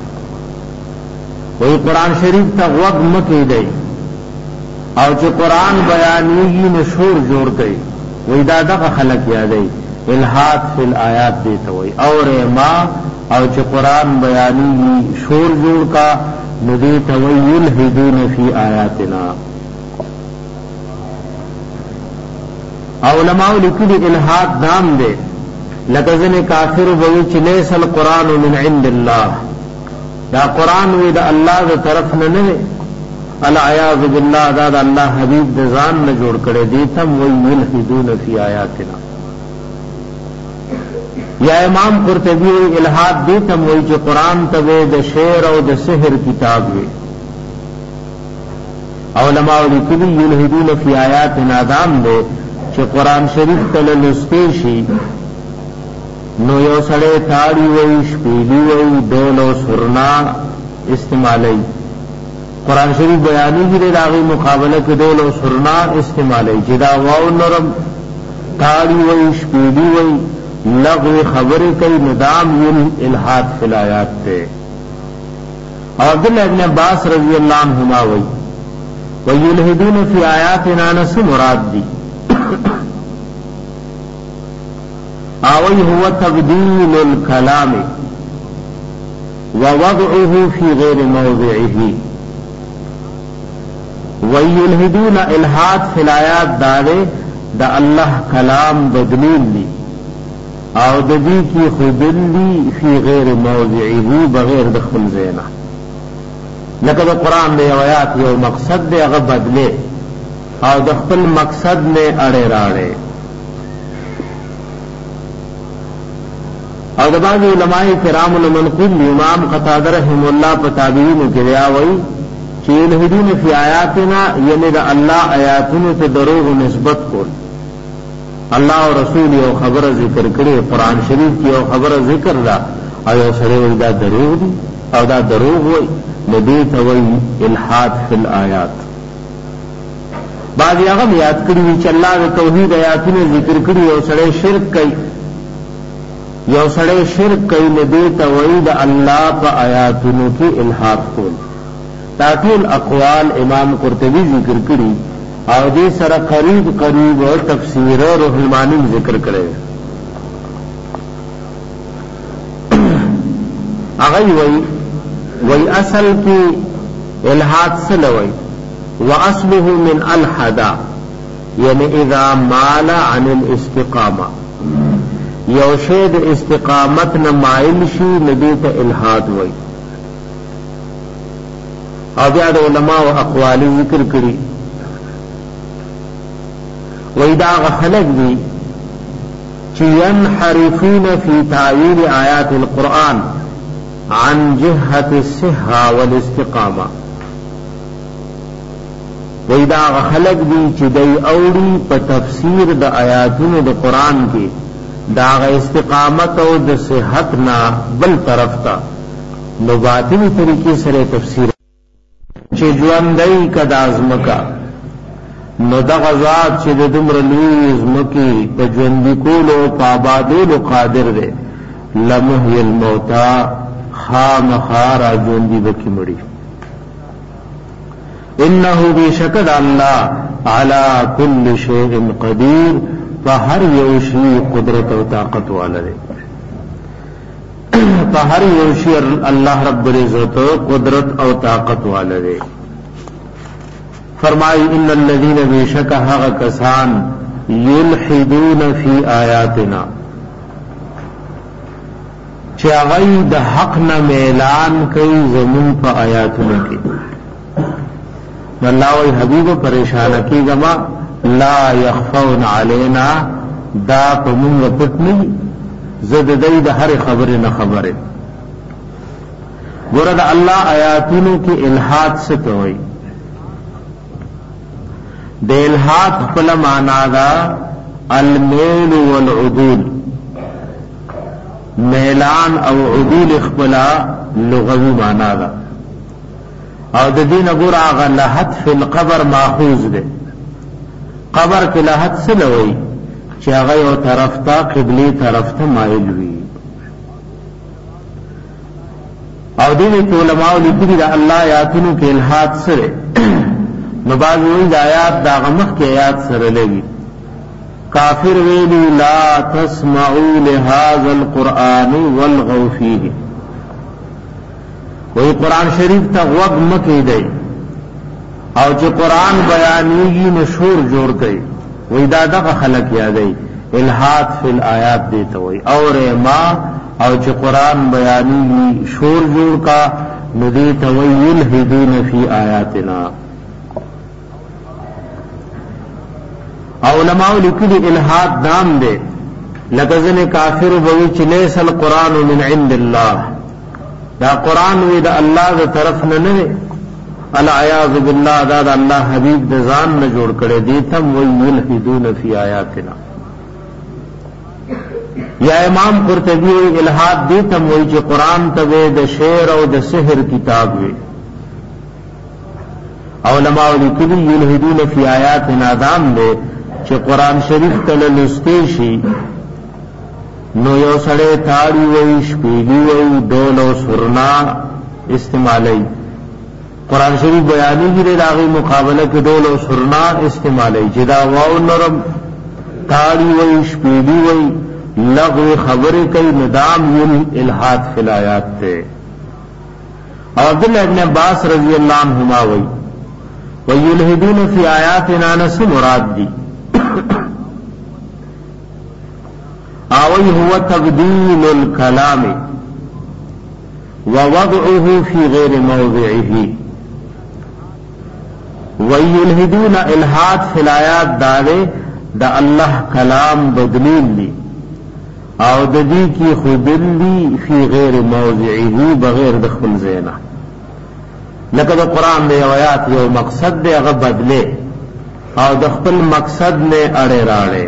وی قرآن شریف تا غوږ مکې دی او چې قرآن بیانېږي نو شور جوړ کوي وی دا دغه خلک یادوي الحاد فی الآیات دیتا وی اور ما او چې قرآن بیانېږي شور جوړ کا نو دیتا وی یلحدون فی آیاتنا علماء لیکلي الحاد نام دے لکه ځنې کافر وی چې لیس القرآن من عند الله دا قرآن وی دا اللہ دا طرف نه نه العیاذ بالله دا دا اللہ حبیب دا ځان نه جوړ کړي دي تم وی یلحدون فی آیاتنا یا امام قرطبی الحاد دي تم وی چې قرآن ته د شعر او د سحر کتاب وی علماء لیکلي یلحدون فی آیاتنا دام دے چې قرآن شریف تل لستی شي نو یو سړی تاړي وای شپېلی وای ډول او سرنا استعمالي قرآن شریف بیانېږي د هغې مقابله کې ډول او سرنا استعمالي چې دا واو نرم تاړي وای شپېلی وای لغو خبرې کوي ندام یل الحاد فی الآیات ته او عبدالله ابن عباس رضی اللہ عنہما وای ویلحدون فی آیاتنا نس مراد دی آوی هو تبدیل الکلام ووضعه فی غیر موضعه ویلحدون الحاد فی الآیات دارے دا اللہ کلام بدلیل لی او د دې کی خودلی فی غیر موضعه بغیر دخل زینا لکه د قران دی آیات یو مقصد دی هغه بدله او د خپل مقصد نه اړه راړي او د بعض علماء کرام المنقول امام قتاده رحم الله په تابعین کې راوي چې الہدین فی آیاتنا یعنی د الله آیاتونو ته دروغ نسبت کول اللہ و رسول یو خبر ذکر کرے قرآن شریف کی یو خبر ذکر دا او یو سڑے وی دا دروغ دی او دا دروغ وی ندیت وی الحاد فی الآیات بعض اغم یاد کری وی چی اللہ دا توحید آیاتون ذکر کری یو سڑے شرک کئی یو سڑے شرک کئی ندیت وی دا اللہ پا آیاتونو کی الحاد کول تاکیل اقوال امام قرطبی ذکر کری او دې سره قریب قریب تفسیر روح المانی ذکر کړي هغه وی وی اصل کې الحاد سلوي واصله من الحدا یعنی اذا مال عن الاستقامه یو شی د استقامت نه مایل شي ندی ته الحاد وی او بیا د علماء او اقوال ذکر کړي وَإِذَا غَفَلَتْ بِي ينحرفون في تعويل آيات القرآن عن جهة الصحة والاستقامة وی دا خلق دی چې دی اوړي په تفسیر د آیاتونو د قران کې دا استقامت او د صحت نه بل طرف ته نو باطنی طریقې سره تفسیر چې ژوندۍ کدا ازمکا نو دا غزاد چې د دمر لوی ازمکی په ژوندۍ کولو په آبادولو قادر دی لمحی الموتا خامخارا ژوندۍ بکی مړي انه بشکد الله على كل شيء قدير فهر یوشی قدرت او طاقت والے فهر یوشی الله رب العزت قدرت او طاقت والے فرمائی ان الذين بشک هغه کسان یلحدون فی آیاتنا چې هغه د حق نه اعلان کوي زمون په آیاتونو کې الله وی حبیب پریشان کیږما لا يخفون علينا دا پمون پټنی زد دای د هر خبره نه خبره ګوره د الله آیاتونو کې الہاد څه کوي د الہاد خپل معنا دا المیل والعدول میلان او عدول خپل لغوي معنا دا او د دین ګور هغه لحد فی القبر ماخوذ ده قبر کې لحد څه لوي چې هغه یو طرف ته قبلي طرف ته مایل وي او دې علماء لیکلي د الله آیاتونو کې الہاد سره نو بعض وایي د آیات دا غمخ کې آیات سره لګي کافر ویلي لا تسمعوا لهذا القرآن والغوا فيه وی قرآن شریف تا غوږ مکې دی او چې قرآن بیانېږي نو شور جوړ کوي وی دا دغه خلق یادوي الہاد فی الآیات دیتا وی اور ما او چې قرآن بیانېږي شور جوړ کا نو دیتا وی یلحدون فی آیاتنا علماء لیکلي الہاد نام دے لکه ځنې کافر وی چې لیس القرآن من عند الله دا قرآن وی دا اللہ دا طرف نه نه العیاذ بالله دا دا اللہ حبیب دا ځان نه جوړ کړي دي تم وی یلحدون فی آیاتنا یا امام قرطبی وی الہاد دی تم وی چې قرآن ته د شعر او د سحر کتاب وی علماء لیکلي یلحدون فی آیاتنا دام دے چې قرآن شریف تل لستی شي نو یو سړی تاړي وای شپېلي وای ډول او سرنا استعمالي قرآن شریف بیانېږي د هغې مقابله کې ډول او سرنا استعمالي چې دا واو نرم تاړي وای شپېلي وای لغو خبرې کوي ندام یل الحاد فی الآیات ته عبداللہ ابن عباس رضی اللہ عنہما وای ویلحدون فی آیاتنا نس مراد دی آوی هو تبدیل الکلام ووضعه فی غیر موضعه ویلحدون الحاد فی الآیات دارے دا اللہ کلام بدلیل دی او ددی کی خودلی فی غیر موضعه بغیر دخل زینا لکه د قرآن دی آیات یو مقصد دی هغه بدله او د خپل مقصد نه اړه راړي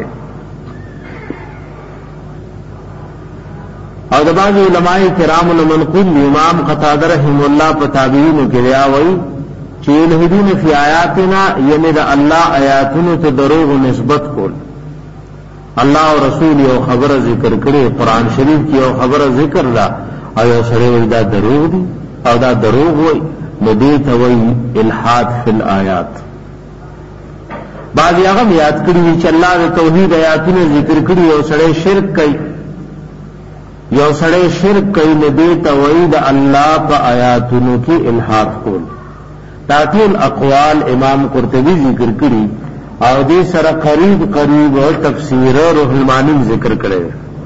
او د بعض علماء کرام منقول امام قتاده رحم الله په تابعین کې ریا وایي چې یلحدون فی آیاتنا یعنی د الله آیاتونو ته دروغ نسبت کول الله او رسول یو خبره ذکر کړي قرآن شریف کې یو خبره ذکر لا او یو سره وایي دا دروغ دی او دا دروغ وایي ندیت وی الحاد فی الآیات بعض اغم یاد کړي چې الله د توحید آیاتونه ذکر کړي او سړی شرک کوي یو سړی شرک کوي ندیت وی د الله په آیاتونو کې الحاد کول تاکل اقوال امام قرطبی ذکر کړي او دې سره قریب قریب او تفسیر روح المانی ذکر کړي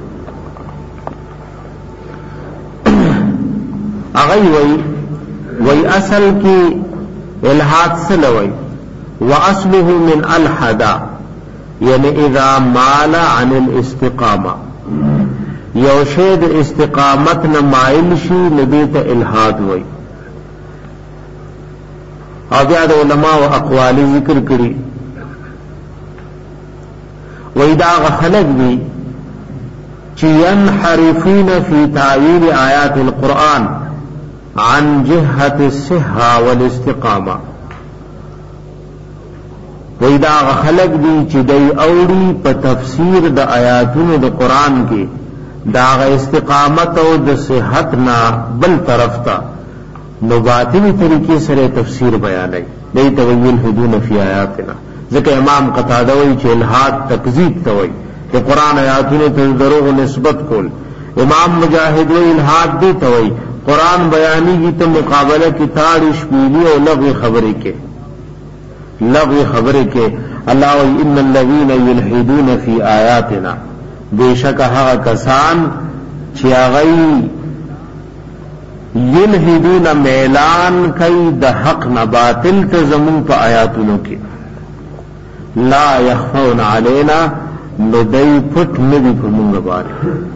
هغه وی وی اصل کی الحاد سلوی واصله من الحدا یعنی اذا مال عن الاستقامه یو شی د استقامت نه مایل شي ندیت الحاد وی او بیا د علماء او اقوال ذکر کړي وإذا خلق بي چی ينحرفون في تعويل آيات القرآن عن جهة الصحة والاستقامة وإذا خلق بي چی دی اوڑی پا تفسیر دا آیاتون دا قرآن کی دا استقامت او دا صحتنا بل طرف تا نباتنی طریقے سر تفسیر بیانی دی تویل حدون فی آیاتنا ذکر امام قتادہ وی چی الہاد تکذیب توی کہ قرآن آیاتون تا دروغ نسبت کول امام مجاہد وی الہاد دی توی قرآن بیانی کی تا مقابلہ کی تاڑش پیلی او لغوی خبری کے لغوی خبری کے اللہ وی ان الذین یلحدون فی آیاتنا بے شک ہا کسان چی آغی یلحدون میلان کئی دا حق نباطل تزمون پا آیاتونوں کی لا یخفون علینا ندئی پٹ ندی پر منگ بارے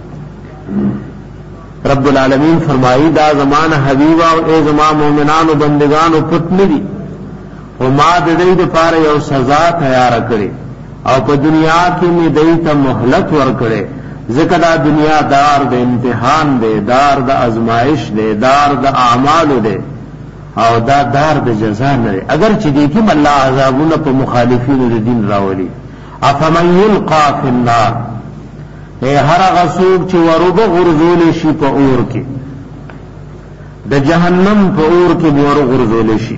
رب العالمین فرمائی دا زمان حبیبہ اے زمان مومنان و بندگان و پٹ ندی وما د دې د پاره یو سزا تیار کړي او په دنیا کې می دې ته مهلت ور کړي ځکه دا دنیا دار د امتحان دی دار د ازمائش دی دار د اعمال دی او دا دار د جزا نه اگر چې دې کې الله عذابونه په مخالفینو د دین راولي افمن یلقى فی النار اے هر غسوب چې وروب غرزول شي په اور کې د جهنم په اور کې ور غرزول شي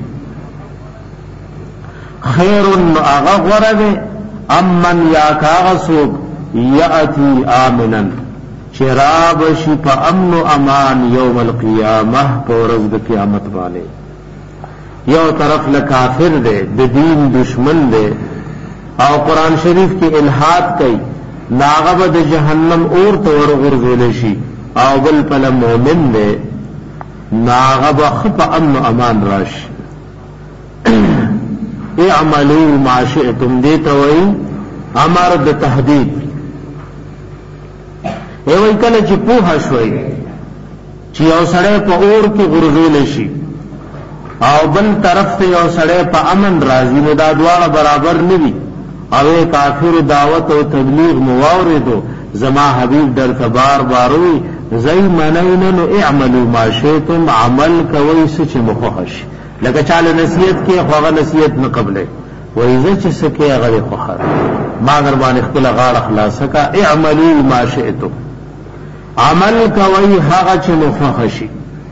خیر اغا غرد امن یا کاغسوک یاتی آمنا شراب شپ امن و امان یوم القیامہ پورز د قیامت والے یو طرف لکافر دے د دین دشمن دے او قرآن شریف کی الحاد کئی ناغب د جہنم اور تور غرزول شي او بل پل مومن دے ناغب خپ امن و امان راش اعملوا ما شئتم دیتا وئی امر د تهدید ای وای کله چې پوها شوي چې یو سړی په اور کې غرزول شي او بل طرف ته یو سړی په امن راځي نو دا دواړه برابر نه دي او کافر دعوت او تبلیغ مواردو زما حبیب در تبار باروي زئی منین نو اعملوا ما شئتم عمل کوي سچ مخخش لکه چاله نصیحت کې خوغه نصیحت نه قبله وای زه چې سکه هغه خوخه ما در باندې خپل غاړه خلاصه کا اعملوا ما شئتم عمل کوي هغه چې مخخشي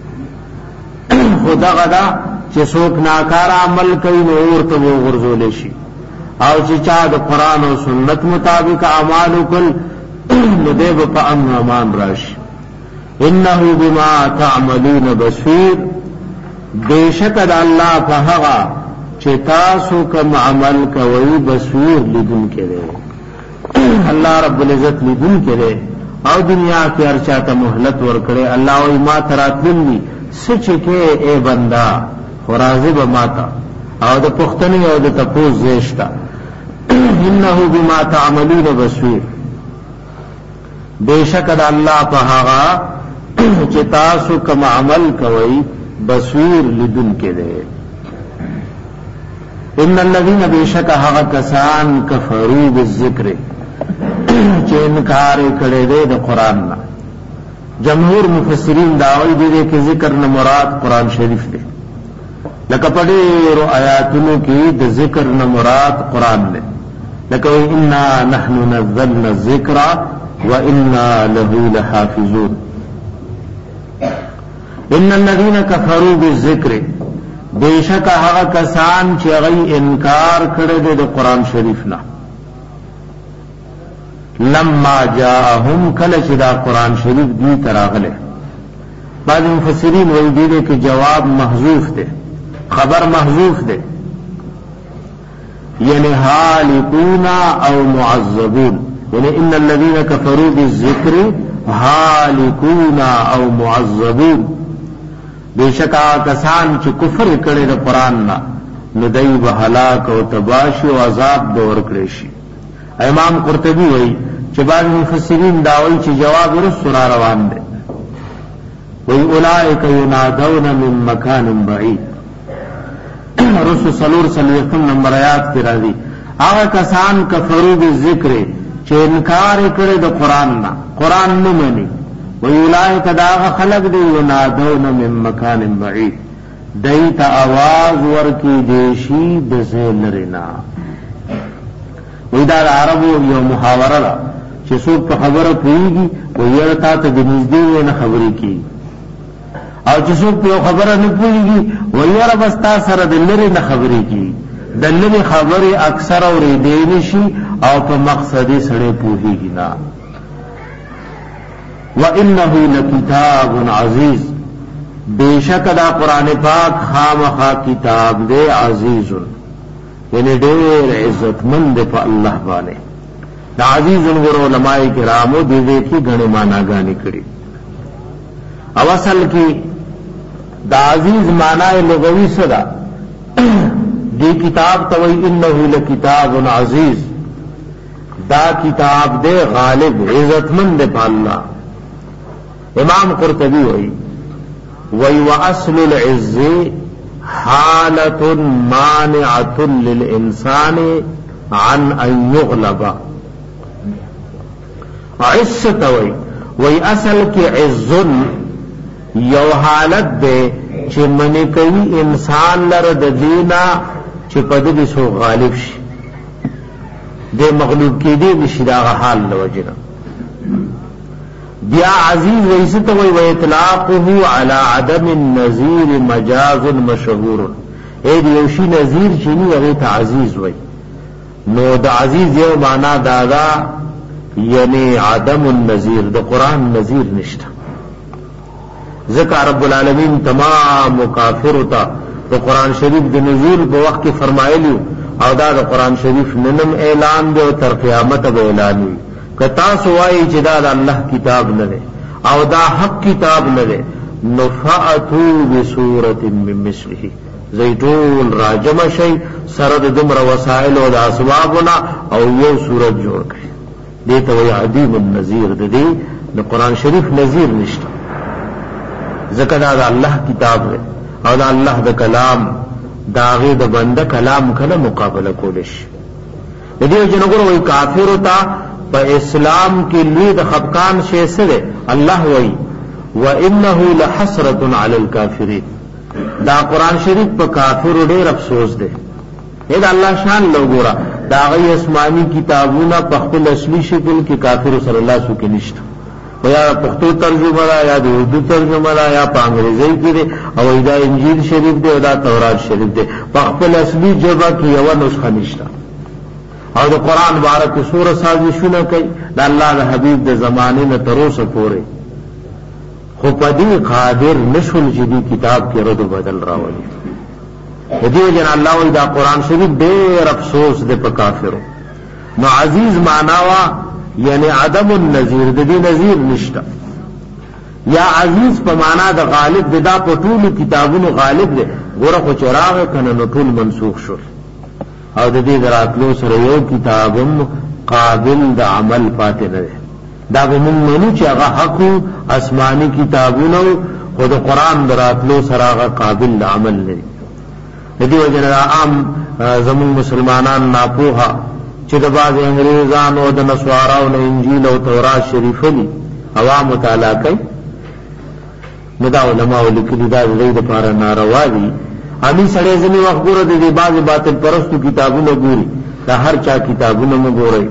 خدا غدا چې څوک ناکار عمل کوي نو ورته وغورځول شي او چې چا د قران او سنت مطابق اعمال وکړ نو دې په امن امان راشي انه بما تعملون بصير بیشک د الله په هغه چې تاسو کوم عمل کوي بصیر لیدون کړي الله رب العزت لیدون کړي او دنیا کې هر چاته مهلت ورکړي الله او ما تراتلی سچ کې اے بندا خرازب ماتا او د پختنی او د تپوز زیشتا انه بما تعملون بصیر بیشک د الله په هغه چې تاسو کوم عمل کوي بصیر لدن کے دے ان الذين بیشک هغه کسان کفروا بالذکر چې انکار کړي دے د قران نه جمهور مفسرین داوی دي چې ذکر نه مراد قران شریف دی لکه په ډېرو آیاتونو کې د ذکر نه مراد قران دی لکه انا نحن نزلنا الذکر وانا له لحافظون ان الذين كفروا بالذکر بیشک هغه کسان چې غي انکار کړي د قران شریف نه لما جاءهم کله چې دا قران شریف دی تراغله بعض مفسرین وایي دي چې جواب محذوف ده خبر محذوف ده یعنی هالکون او معذبون یعنی ان الذين كفروا بالذکر هالکون او معذبون بیشکا کسان چې کفر کړي د قران نه نو دای به هلاک او تباش او عذاب دور کړي شي امام قرطبی وایي چې بعض مفسرین دا وایي چې جواب ورسره روان دي وایي اولئک ینادون من مکان بعید رسو سلور سلویختم نمبر آیات کی راضی آغا کسان کفرو بالذکر چه انکار کرے دا قرآن نا قرآن نمانی ویولائک دا آغا خلق دی ینادون من مکان بعید دیتا آواز ورکی دیشی دزیل رنا ویدار عربو یو محاورہ دا چه سوک پا خبر پوئیگی ویرتا تا دنیزدی وینا خبری کی او چې څوک په خبره نه پوهیږي ویره بستا سره د لری نه خبرې کی د لری خبرې اکثر اورېدې نشي او په مقصدی سره پوهیږي نه وانه لکتاب عزیز بیشک دا قران پاک خامخا کتاب دے عزیز یعنی ډېر عزتمند په الله باندې دا عزیز ور علماء کرامو دې دې کی غنی معناګانی کړي او اصل کی دا عزیز معنی لغوی صدا دی کتاب توئی انہو لکتاب عزیز دا کتاب دے غالب عزتمند پا اللہ امام قرطبی ہوئی وی وَأَصْلُ الْعِزِّ حَالَةٌ مَانِعَةٌ لِلْإِنسَانِ عَنْ أَنْ يُغْلَبَ عزت ہوئی وی اصل کی عزن یو حالت دے چه منی کوي انسان لر د دینا چې پدې سو غالب شي دے مغلوب کې دې نشي دا حال لوجنا بیا عزیز ویست وی و اطلاقه على عدم النظیر مجاز مشهور اے دیوشی نظیر چنی هغه ته عزیز وی نو د عزیز یو معنا دادا یعنی عدم النظیر د قران نظیر نشته ذکر رب العالمین تمام کافر ہوتا تو قرآن شریف د نزول په وخت کې فرمایلی او دا د قرآن شریف ننم اعلان دی او تر قیامت به اعلان وي کتا سوای چې دا د الله کتاب نه دی او دا حق کتاب نه دی نفعتو بسورۃ من مثله زیتون راجم شی سرد دمر وسائل او د اسبابنا او یو سورۃ جوړ کړي دې ته وی عدیم النذیر د دې د قرآن شریف نذیر نشته ذکر دا اللہ کتاب ہے او دا اللہ دا کلام داغی دا بندہ کلام کنا مقابلہ کولش دیو جنگر وی کافر ہوتا پا اسلام کی لوی دا خفقان شیسے دے اللہ وی وَإِنَّهُ لَحَسْرَةٌ عَلَى الْكَافِرِينَ دا قرآن شریف پا کافر دیر افسوس دے یہ دا اللہ شان لوگو را دا غی اسمانی کتابونا پخپل اصلی شکل کی کافر صلی اللہ سو کی نشتا یا پختو ترجمه دا یا د اردو ترجمه دا یا په انګریزي کې دی او دا انجیل شریف دی او دا تورات شریف دی په خپل اصلي ژبه کې یو نسخه نشته او د قران مبارک سوره سازشونه کوي د الله د حبیب د زمانه نه تر اوسه پورې خو په دې قادر نشول چې دې کتاب کې رد بدل راوړي دې جن الله ول دا قران شریف ډېر افسوس دی په کافرو نو عزیز معناوا یعنی عدم النظیر د دې نظیر نشتا یا عزیز په معنا د غالب د دا په ټول کتابونو غالب دی ګوره خو چراغ کنه نو ټول منسوخ شو او د دې دراتلو سره یو کتابم قابل د عمل پاتې نه دی دا به موږ منو چې هغه حق آسماني کتابونو خو د قران دراتلو سره هغه قابل د عمل نه دی د دې وجه عام زمون مسلمانان ناپوها چې د باز انګريزانو او د نسواراو نه انجیل او تورات شریف دي عوام مطالعه کوي نو دا علماء لیکلي دا د دې لپاره ناروا دي امي سړی ځنی وخت ګوره د دې باز باطل پرستو کتابونه ګوري دا هر چا کتابونه مو ګوري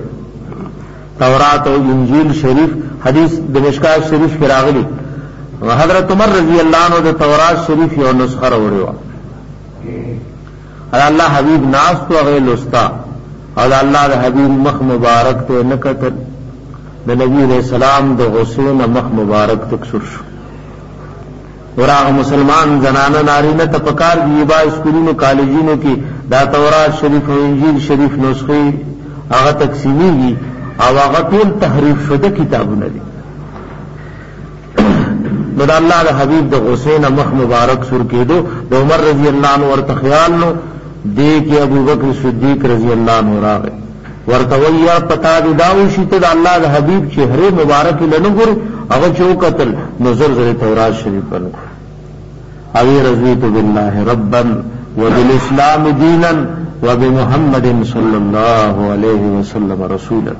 تورات او انجیل شریف حدیث د مشکات شریف کې راغلي حضرت عمر رضی الله عنه د تورات شریف یو نسخه راوړی و الله حبیب ناس تو غیر لستا او الله د حبیب مخ مبارک ته نکتل د نبی علیہ السلام د غسل مخ مبارک تکسر شو ورغه مسلمان زنانه نارینه ته پکار دی با اسکولونو کالجونو کې دا تورات شریف او انجیل شریف نسخې هغه تقسیمیږي او هغه ټول تحریف شده کتابونه دي نو د الله د حبیب د غسل مخ مبارک سر کېدو د عمر رضی الله عنه ورته خیال نو دے کہ ابو بکر صدیق رضی اللہ عنہ راغے ورتویا پتا دی داو شیت د الله د حبیب چهره مبارک لنګور هغه چوکتل نظر زری تورات شریف پر اوی رضیت بالله ربا وبالاسلام دینا وبمحمد صلی اللہ علیہ وسلم رسولا.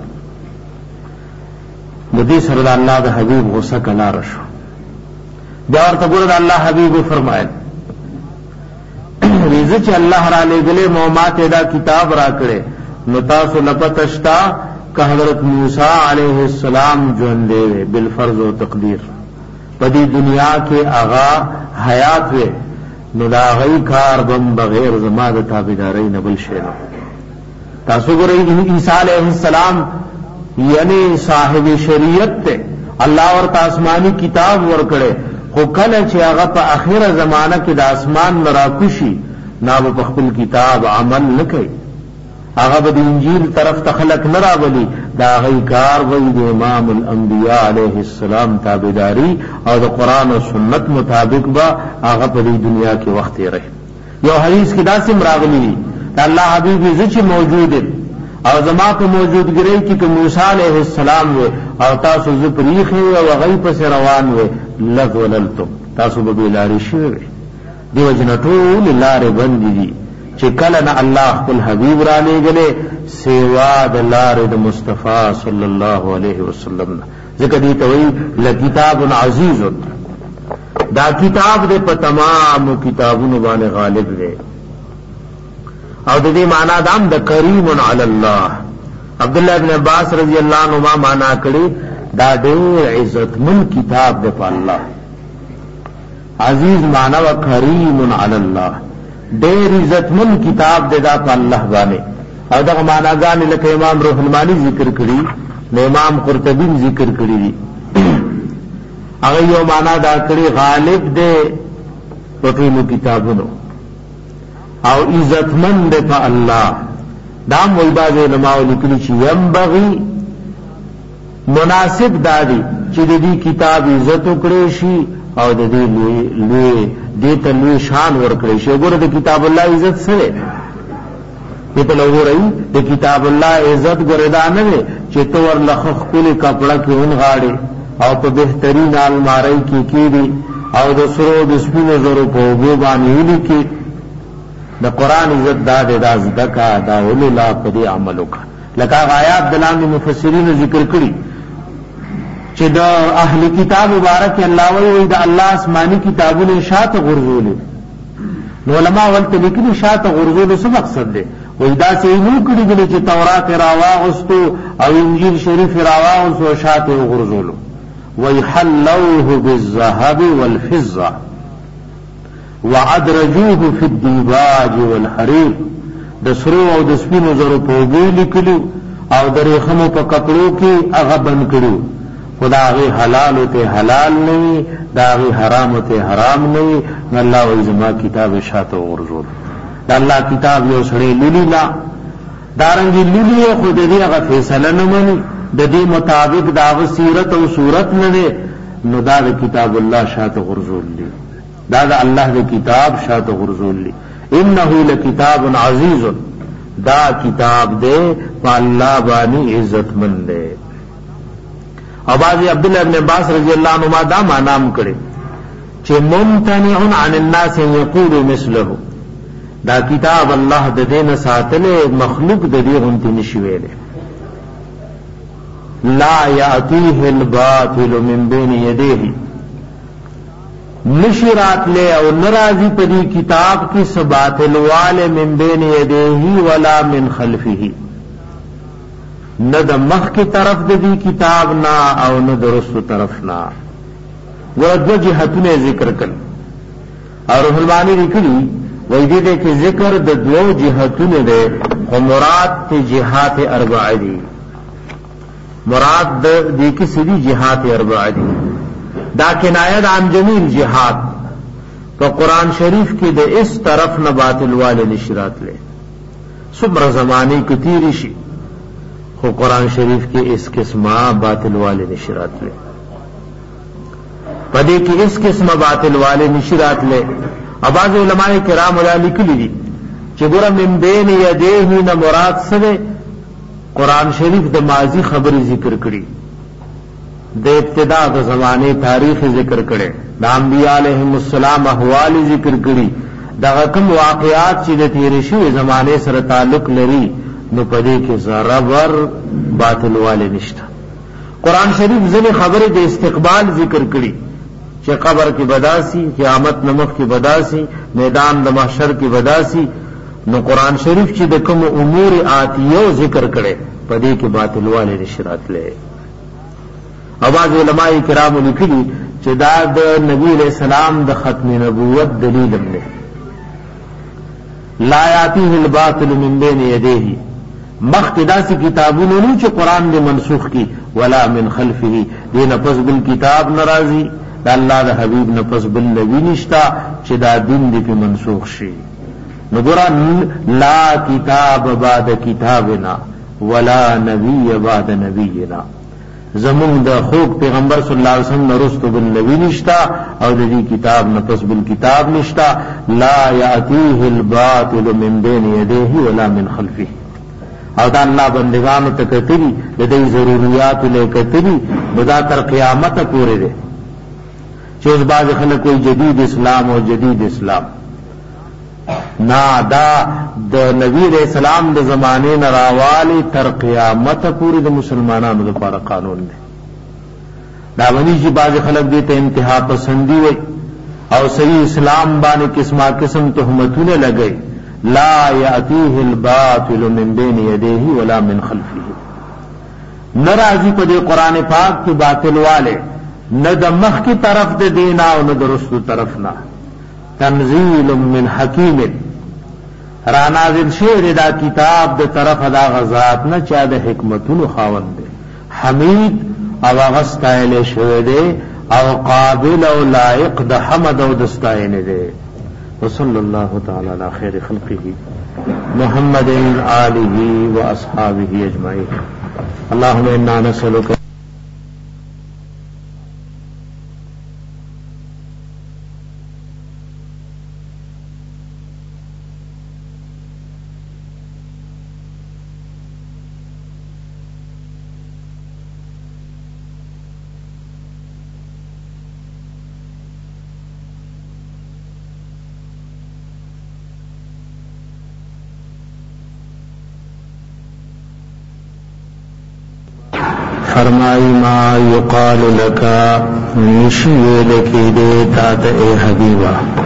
ندی سر اللہ دا حبیب غصہ کلا رشو بیا ورته ګور الله حبیب فرمایل ریزه چې الله را لګلې مومات دا کتاب را کړې نو تاسو لپتشتا کہ حضرت موسیٰ علیہ السلام ژوند دی بالفرض و تقدیر پدی دنیا کے آغا حیات وے نو دا غی کار بم بغیر زما د تابعداري نه بل شي نو تاسو ګورئ عیسی علیہ السلام یعنی صاحب شریعت ته الله ورته آسمانی کتاب ورکړي خو کله چې هغه په اخیره زمانہ کې د اسمان راکوشي نا په خپل کتاب عمل نکړي هغه د انجیل طرف ته خلق نه راولي دا غي کار وي د امام الانبیاء علیه السلام تابعداري او د قران او سنت مطابق با هغه په دنیا کې وخت یې رہے. یو حدیث کې دا سم راغلی دی الله حبیب چې موجود او زما په موجودګۍ کې کوم موسی علیہ السلام و او تاسو زپریخ او غي پس روان و لذللتم تاسو به لاري شوي دیو جنټو لاره باندې دي چې کله نه الله خپل حبیب را لېګلې سیوا د لارې د مصطفی صلی الله علیه وسلم ذکر دي ته وی لکتاب عزیز دا کتاب دې په تمام کتابونو باندې غالب دی او د دې معنا دام د کریم علی الله. عبد الله ابن عباس رضی الله عنهما معنا کړي دا ډېر عزتمن کتاب دی په الله. عزیز معنا و کریم علی الله ډېر عزتمن کتاب دی دا په الله باندې. او دا معناګان لکه امام روح المانی ذکر کړي نو امام قرطبی ذکر کړي دي. هغه یو معنا دا کړي غالب دی په ټولو کتابونو او عزتمند په الله. دام وی باز علماء لیکلي چې ينبغي مناسب دادي چې د دې کتاب عزت وکړي شي او د دې لوی دې ته لوی شان ورکړي شي. وګوره د کتاب الله عزت سره دې په لوري د کتاب الله عزت ګردا نه چې تو ور لخ خپل کپڑا کې اون غاړي او په بهترین الماری کې کېږي او د سرو د سپینو زرو په وګ باندې لیکي د قران عزت دا د ذکا دا ول لا په عملو کا لکه آیات دلان مفسرین ذکر کړي چې د اهل کتاب مبارک الله وی د الله آسمانی کتابونو شاته غرزول نو علماء ولته لیکلي شاته غرزول څه مقصد دی وای دا چې نو کړي چې تورات راواغستو او انجیل شریف راواغستو شاته غرزول ويحلوه بالذهب والفضه وعدرجوه في الديباج والحرير د سرو او د سپینو زرو په وګړي لیکلو او د ریخمو په کپړو کې هغه بند کړو خدای حلال ته حلال نه دا حرام ته حرام نه الله وې زما کتاب شاته ورزول دا الله کتاب یو سړی لیلا دارنګي لیلی خو دې هغه فیصله نه مني د دې مطابق دا سیرت او صورت نه نو دا کتاب الله شاته ورزول دی دا دا اللہ دے کتاب شاہ غرزول لی انہو لکتاب عزیز دا کتاب دے پا اللہ بانی عزت من دے. اور بعضی عبداللہ ابن عباس رضی اللہ عنہ دا معنام کرے چھے ممتنع عن الناس یقول مثلہو دا کتاب اللہ دے دین ساتلے مخلوق دے دی غنتی نشویلے لا یاتیہ الباطل من بین یدیہ نشرات لے او نرازی پدی کتاب کی سباطل والے من بین یدیہی ولا من خلفہی ند مخ کی طرف دی کتاب نا او ند رسو طرف نا ورد جہتوں نے ذکر کر اور روح المانی لکھلی ویدی دے کہ ذکر د دو جہتوں نے دے مراد تے جہات اربع دی مراد دی کسی دی جہات اربع دی دا کنایت عن جمیل جہاد تو قرآن شریف کی دے اس طرف نہ باطل والے نشرات لے صبر زمانی کتیری شی خو قرآن شریف کے اس قسمہ باطل والے نشرات لے پدے کی اس قسم باطل والے نشرات لے. اباز علماء کرام علی لکلی دی چگورا من بین یدیہ نہ مراد سے قرآن شریف د ماضی خبری ذکر کری د ابتدا د زمانے تاریخ ذکر کرے د انبیاء علیہم السلام احوال ذکر کری دا کوم واقعات چې د تیر شوی زمانه سره تعلق لري نو پدې کې ذره ور باطل والے نشته. قرآن شریف ځنې خبره د استقبال ذکر کړي چې قبر کې بداسي، قیامت نمخ کې بداسي، میدان د محشر کې بداسي. نو قرآن شریف چې د کوم امور آتیو ذکر کړي پدې کې باطل والے نشرات لې. اواز علماء کرام لیکلي چې دا د نبی علیہ السلام د ختم نبوت دلیل هم نه. لا یاتیه الباطل من بین یدیه، مخکدا سی کتابونو نو چې قرآن دې منسوخ کی، ولا من خلفه، دې نفس بالکتاب ناراضی، دا الله د حبیب نفس بالنبی نشتا چې دا دین دې په منسوخ شي. نو ګور لا کتاب بعد کتابنا ولا نبی بعد نبینا، زمون د خوب پیغمبر صلی الله علیه وسلم رستو بالنبی نشتا او د دې کتاب نفس بالکتاب نشتا. لا یاتیه الباطل من بین یدیه ولا من خلفه، او دا اللہ بندگانو تکتری دا دی ضروریات لے کتری بدا تر قیامت پورے دے. چوز باز خلق کوئی جدید اسلام اور جدید اسلام نا، دا دا نبی علیہ السلام دا زمانے نراوالی تر قیامت پورے دا مسلمانانو دا پارا قانون دے. دا منی جی باز خلق دیتا انتہا پسندی وی او صحیح اسلام بانے قسمہ قسم تہمتونے لگئے. لا یاتیه الباطل من بین یدیه ولا من خلفه، ناراضی په دې قران پاک کې باطل والے نه د مخ کی طرف د دینا او نه د رستو طرف نه. تنزیل من حکیم، را نازل شعر دا کتاب د طرف دا غزات نه چا د حکمتونو خاوند دی، حمید او غستایل شوی دی او قابل او لائق د حمد او دستاینه دی. وصلى الله تعالى على خير خلقه محمد آله وأصحابه أجمعين. اللهم إنا نسألك فرمائی ما یقال لکا نشی ویلکی دے تا تا اے حبیبا